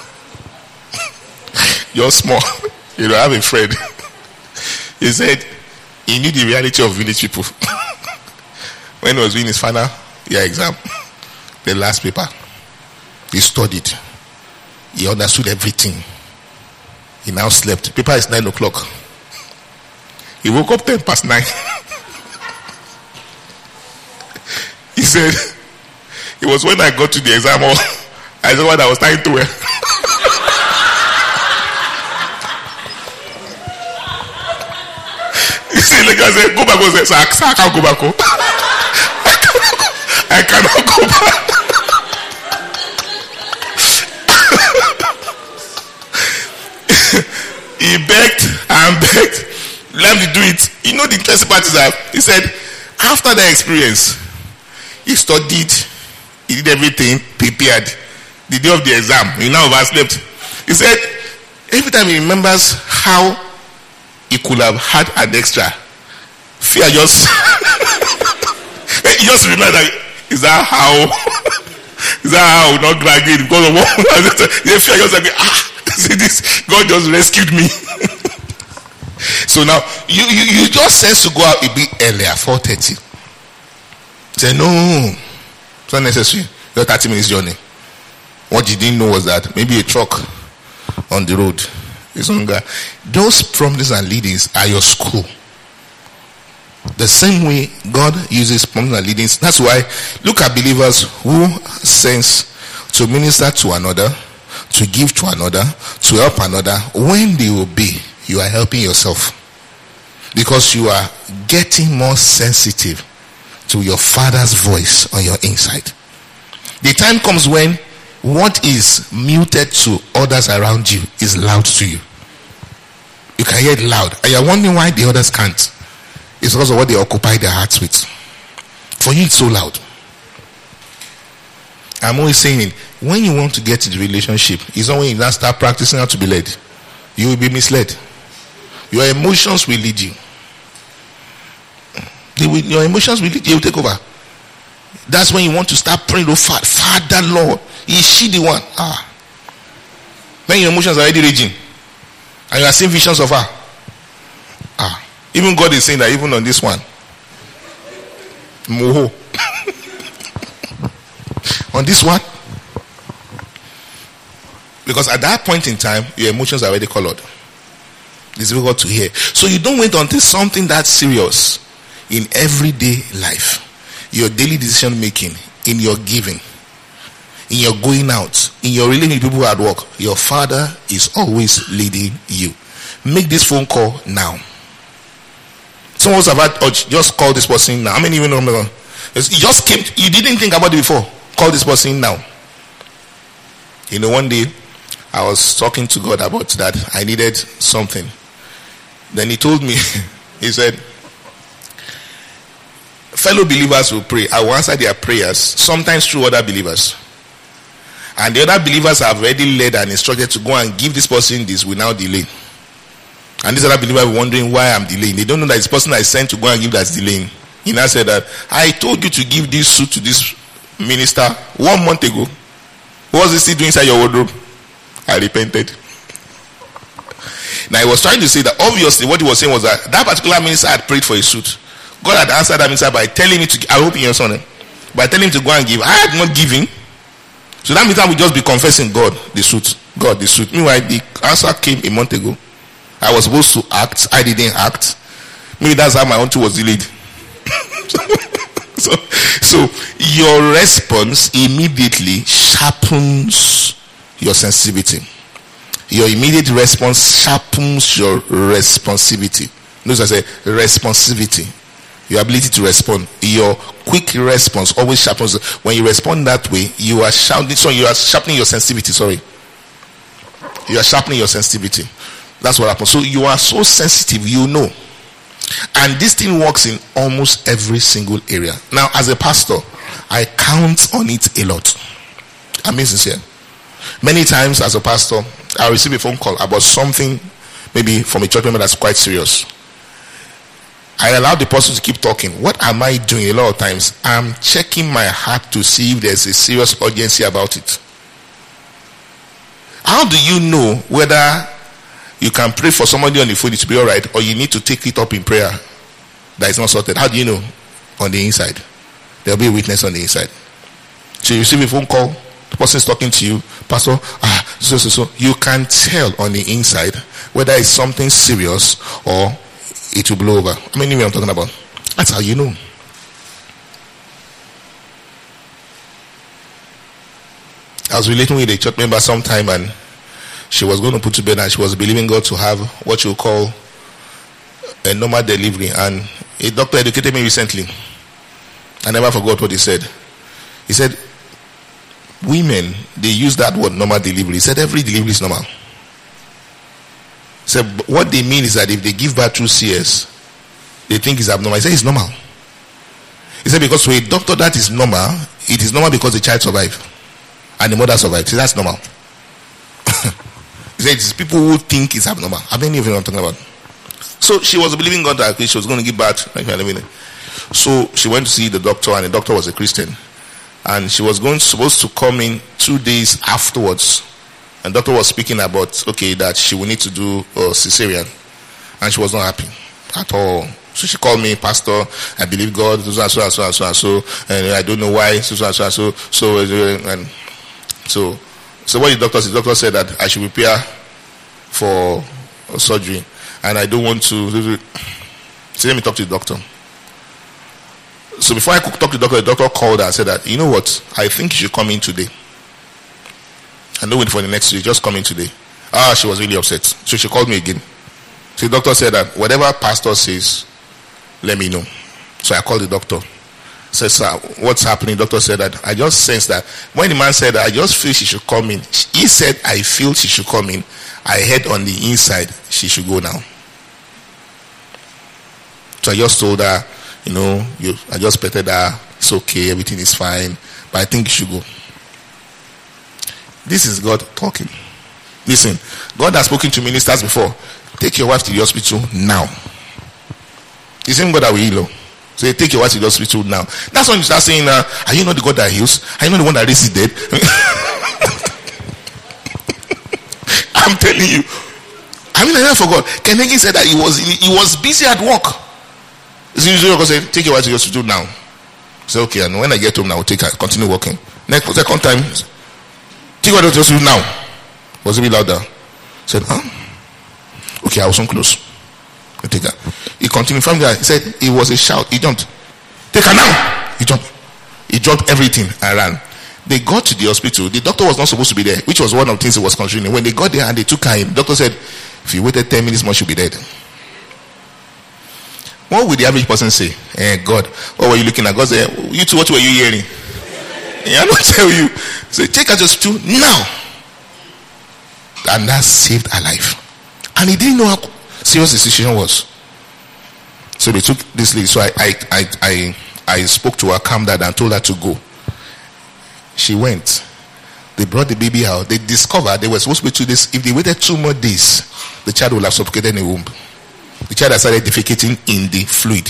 Just small. You know, I have a friend. He said he knew the reality of village people. When he was doing his final year exam, the last paper, he studied. He understood everything. He now slept. Paper is nine o'clock. He woke up ten past nine. He said, it was when I got to the exam hall, I saw what I was trying to wear. He said, like I said, go back. I said, I can't go back. I cannot go back. He begged and begged. Let me do it. You know the interesting part is that he said, after the experience, he studied, he did everything, prepared. The day of the exam, he now overslept. He said, every time he remembers how he could have had an extra, fear just he just realized that, is that how is that how I will not graduate because of what the fear just like, ah, see this, God just rescued me. So now you, you you just sense to go out a bit earlier, four thirty. Say no, it's not necessary. Your thirty minutes journey. What you didn't know was that maybe a truck on the road is longer. Those promptings and leadings are your school. The same way God uses promptings and leadings. That's why look at believers who sense to minister to another, to give to another, to help another. When they obey, you are helping yourself, because you are getting more sensitive to your Father's voice on your inside. The time comes when what is muted to others around you is loud to you. You can hear it loud, and you're wondering why the others can't. It's because of what they occupy their hearts with. For you, it's so loud. I'm always saying, when you want to get into the relationship, it's not when you now start practicing how to be led. You will be misled. Your emotions will lead you. They will, your emotions will lead you, will take over. That's when you want to start praying, oh Father, Father Lord, is she the one? Ah. When your emotions are already raging, and you are seeing visions of her. Ah. Even God is saying that even on this one. Moho. On this one. Because at that point in time, your emotions are already colored. It's difficult to hear. So you don't wait until something that serious in everyday life. Your daily decision making, in your giving, in your going out, in your relationship with people at work. Your Father is always leading you. Make this phone call now. Some of us have had, oh, just call this person now. How many of you know? You just came, you didn't think about it before. Call this person now. You know, one day I was talking to God about that. I needed something. Then he told me, he said, fellow believers will pray. I will answer their prayers, sometimes through other believers. And the other believers have already led and instructed to go and give this person this, will now delay. And these other believers were wondering why I'm delaying. They don't know that this person I sent to go and give that's delaying. He now said that, I told you to give this suit to this minister one month ago. What was he still doing inside your wardrobe? I repented. Now he was trying to say that obviously what he was saying was that that particular minister had prayed for a suit. God had answered that minister by telling me to, I hope you understand, by telling him to go and give. I had not given. So that minister would just be confessing, God, the suit. God, the suit. Meanwhile, the answer came a month ago. I was supposed to act. I didn't act. Maybe that's how my own too was delayed. so, so your response immediately sharpens your sensitivity. Your immediate response sharpens your responsivity. Notice I say responsivity. Your ability to respond. Your quick response always sharpens. When you respond that way, you are shouting. So you are sharpening your sensitivity. Sorry. You are sharpening your sensitivity. That's what happens. So you are so sensitive, you know. And this thing works in almost every single area. Now, as a pastor, I count on it a lot. I'm being sincere. Many times as a pastor, I receive a phone call about something, maybe from a church member that's quite serious. I allow the person to keep talking. What am I doing? A lot of times, I'm checking my heart to see if there's a serious urgency about it. How do you know whether you can pray for somebody on the phone to be all right, or you need to take it up in prayer that is not sorted? How do you know? On the inside. There'll be a witness on the inside. So you receive a phone call, the person is talking to you, Pastor, ah, so, so, so. You can tell on the inside whether it's something serious or it will blow over. How many of you I'm talking about? That's how you know. I was relating with a church member sometime, and she was going to put to bed, and she was believing God to have what you call a normal delivery. And a doctor educated me recently. I never forgot what he said. He said, women, they use that word normal delivery. He said every delivery is normal. He said what they mean is that if they give birth through C S, they think it's abnormal. He said it's normal. He said because for a doctor that is normal, it is normal because the child survived and the mother survived. So that's normal. He said it's people who think it's abnormal. How many of you know what I'm talking about? So she was believing God that she was going to give birth. So she went to see the doctor, and the doctor was a Christian. And she was going supposed to come in two days afterwards. And the doctor was speaking about, okay, that she will need to do a cesarean. And she was not happy at all. So she called me, Pastor, I believe God, so and so and so and so and so, and I don't know why, so so and so and so, so, and so, so what the doctor said, the doctor said that I should prepare for surgery, and I don't want to, so let me talk to the doctor. So before I could talk to the doctor, the doctor called her and said that, you know what, I think you should come in today. And don't wait for the next week, just come in today. Ah, she was really upset. So she called me again. So the doctor said that whatever pastor says, let me know. So I called the doctor. Said, sir, what's happening? The doctor said that I just sense that when the man said that I just feel she should come in, he said I feel she should come in. I heard on the inside she should go now. So I just told her, you know, you, I just petted her. It's okay, everything is fine, but I think you should go. This is God talking. Listen, God has spoken to ministers before. Take your wife to the hospital now. The same God that will heal. So take your wife to the hospital now. That's when you start saying, uh, are you not the God that heals? Are you not the one that raises dead? I'm telling you. I mean, I never forgot. Ken Hagin said that he was he was busy at work. So usually God said, take your wife to the hospital now. So okay, and when I get home now, I'll take her, continue working. Next second time, take your wife to the hospital now. Was a bit louder. Said, huh? Okay, I was on close. I take her. He continued from there. He said it was a shout. He jumped. Take her now. He jumped. He dropped everything and ran. They got to the hospital. The doctor was not supposed to be there, which was one of the things he was considering. When they got there and they took her in, the doctor said, if you waited ten minutes more, she'll be dead. What would the average person say? Eh, God, what were you looking at? God said, you two, what were you hearing? Yeah, I don't tell you. So take her to the hospital now. And that saved her life. And he didn't know how serious the situation was. So they took this lady. So I I I I, I spoke to her, calmed her, and told her to go. She went. They brought the baby out. They discovered they were supposed to wait two days. If they waited two more days, the child would have suffocated in the womb. The child has started defecating in the fluid.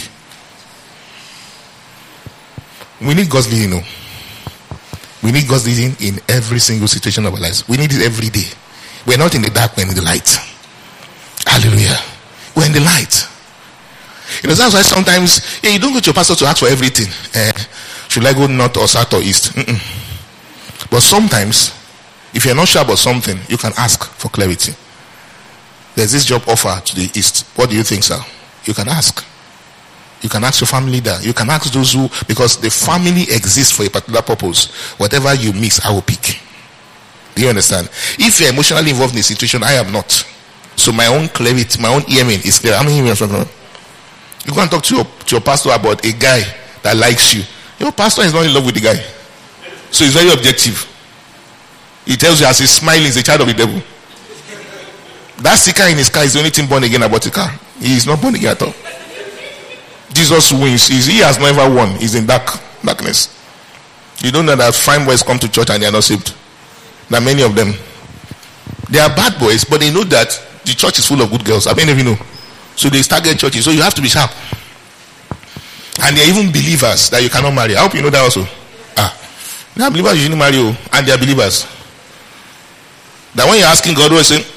We need God's leading, you know. We need God's leading in every single situation of our lives. We need it every day. We're not in the dark, we're in the light. Hallelujah. We're in the light. You know, that's why sometimes yeah, you don't go to your pastor to ask for everything. Uh, should I go north or south or east? Mm-mm. But sometimes, if you're not sure about something, you can ask for clarity. There's this job offer to the east. What do you think, sir? You can ask. You can ask your family leader. You can ask those who, because the family exists for a particular purpose. Whatever you miss, I will pick. Do you understand? If you're emotionally involved in a situation, I am not. So my own clarity, my own hearing is clear. How many hearing from now? You go and talk to your, to your pastor about a guy that likes you. Your pastor is not in love with the guy. So he's very objective. He tells you as he's smiling, he's a child of the devil. That sticker in his car is the only thing born again about the car. He is not born again at all. Jesus wins. He has never won. He's in dark darkness. You don't know that fine boys come to church and they are not saved. There are many of them. They are bad boys, but they know that the church is full of good girls. I mean, if you know. So they start getting churches. So you have to be sharp. And they are even believers that you cannot marry. I hope you know that also. Ah. They are believers you shouldn't marry you, and they are believers. That when you're asking God, always saying,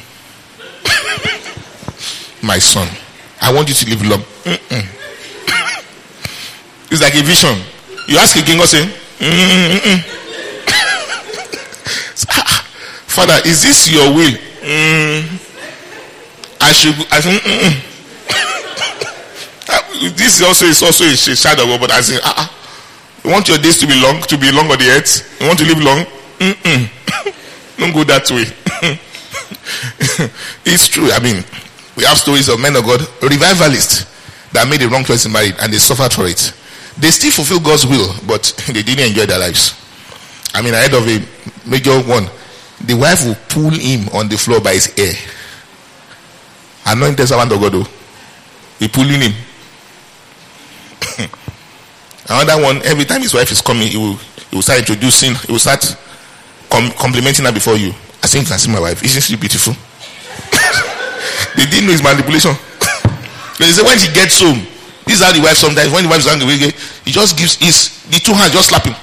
my son, I want you to live long. Mm-mm. It's like a vision. You ask again, God say, Father, is this your will? Mm. I should. I think. This is also is also a shadow of God, but I say, ah, uh-uh. You want your days to be long, to be long on the earth? You want to live long? Mm-mm. Don't go that way. It's true. I mean, we have stories of men of God, revivalists, that made the wrong choice in marriage and they suffered for it. They still fulfill God's will, but they didn't enjoy their lives. I mean, ahead of a major one, the wife will pull him on the floor by his hair. Anointed servant of God, though. He pulling him. Another one, every time his wife is coming, he will, he will start introducing, he will start com- complimenting her before you. I think you can see my wife. Isn't she beautiful? They didn't know his manipulation. They say when she gets home, this is how the wife sometimes, when the wife is angry, he just gives his, the two hands just slap him.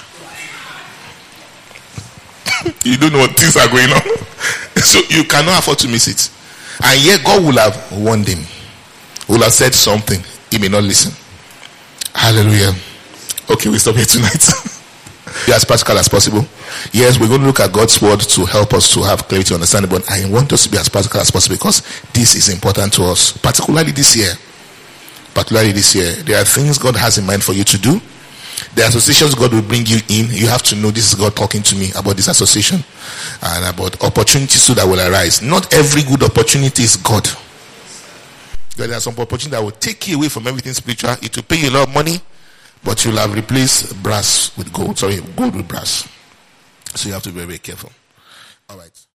You don't know what things are going on. So you cannot afford to miss it. And yet God will have warned him. Will have said something. He may not listen. Hallelujah. Okay, we stop here tonight. Be as practical as possible. Yes, we're going to look at God's word to help us to have clarity and understanding, but I want us to be as practical as possible because this is important to us, particularly this year. Particularly this year. There are things God has in mind for you to do. The associations God will bring you in, you have to know this is God talking to me about this association and about opportunities that will arise. Not every good opportunity is God. There are some opportunities that will take you away from everything spiritual. It will pay you a lot of money, but you'll have replaced brass with gold. Sorry, gold with brass. So you have to be very, very careful. All right.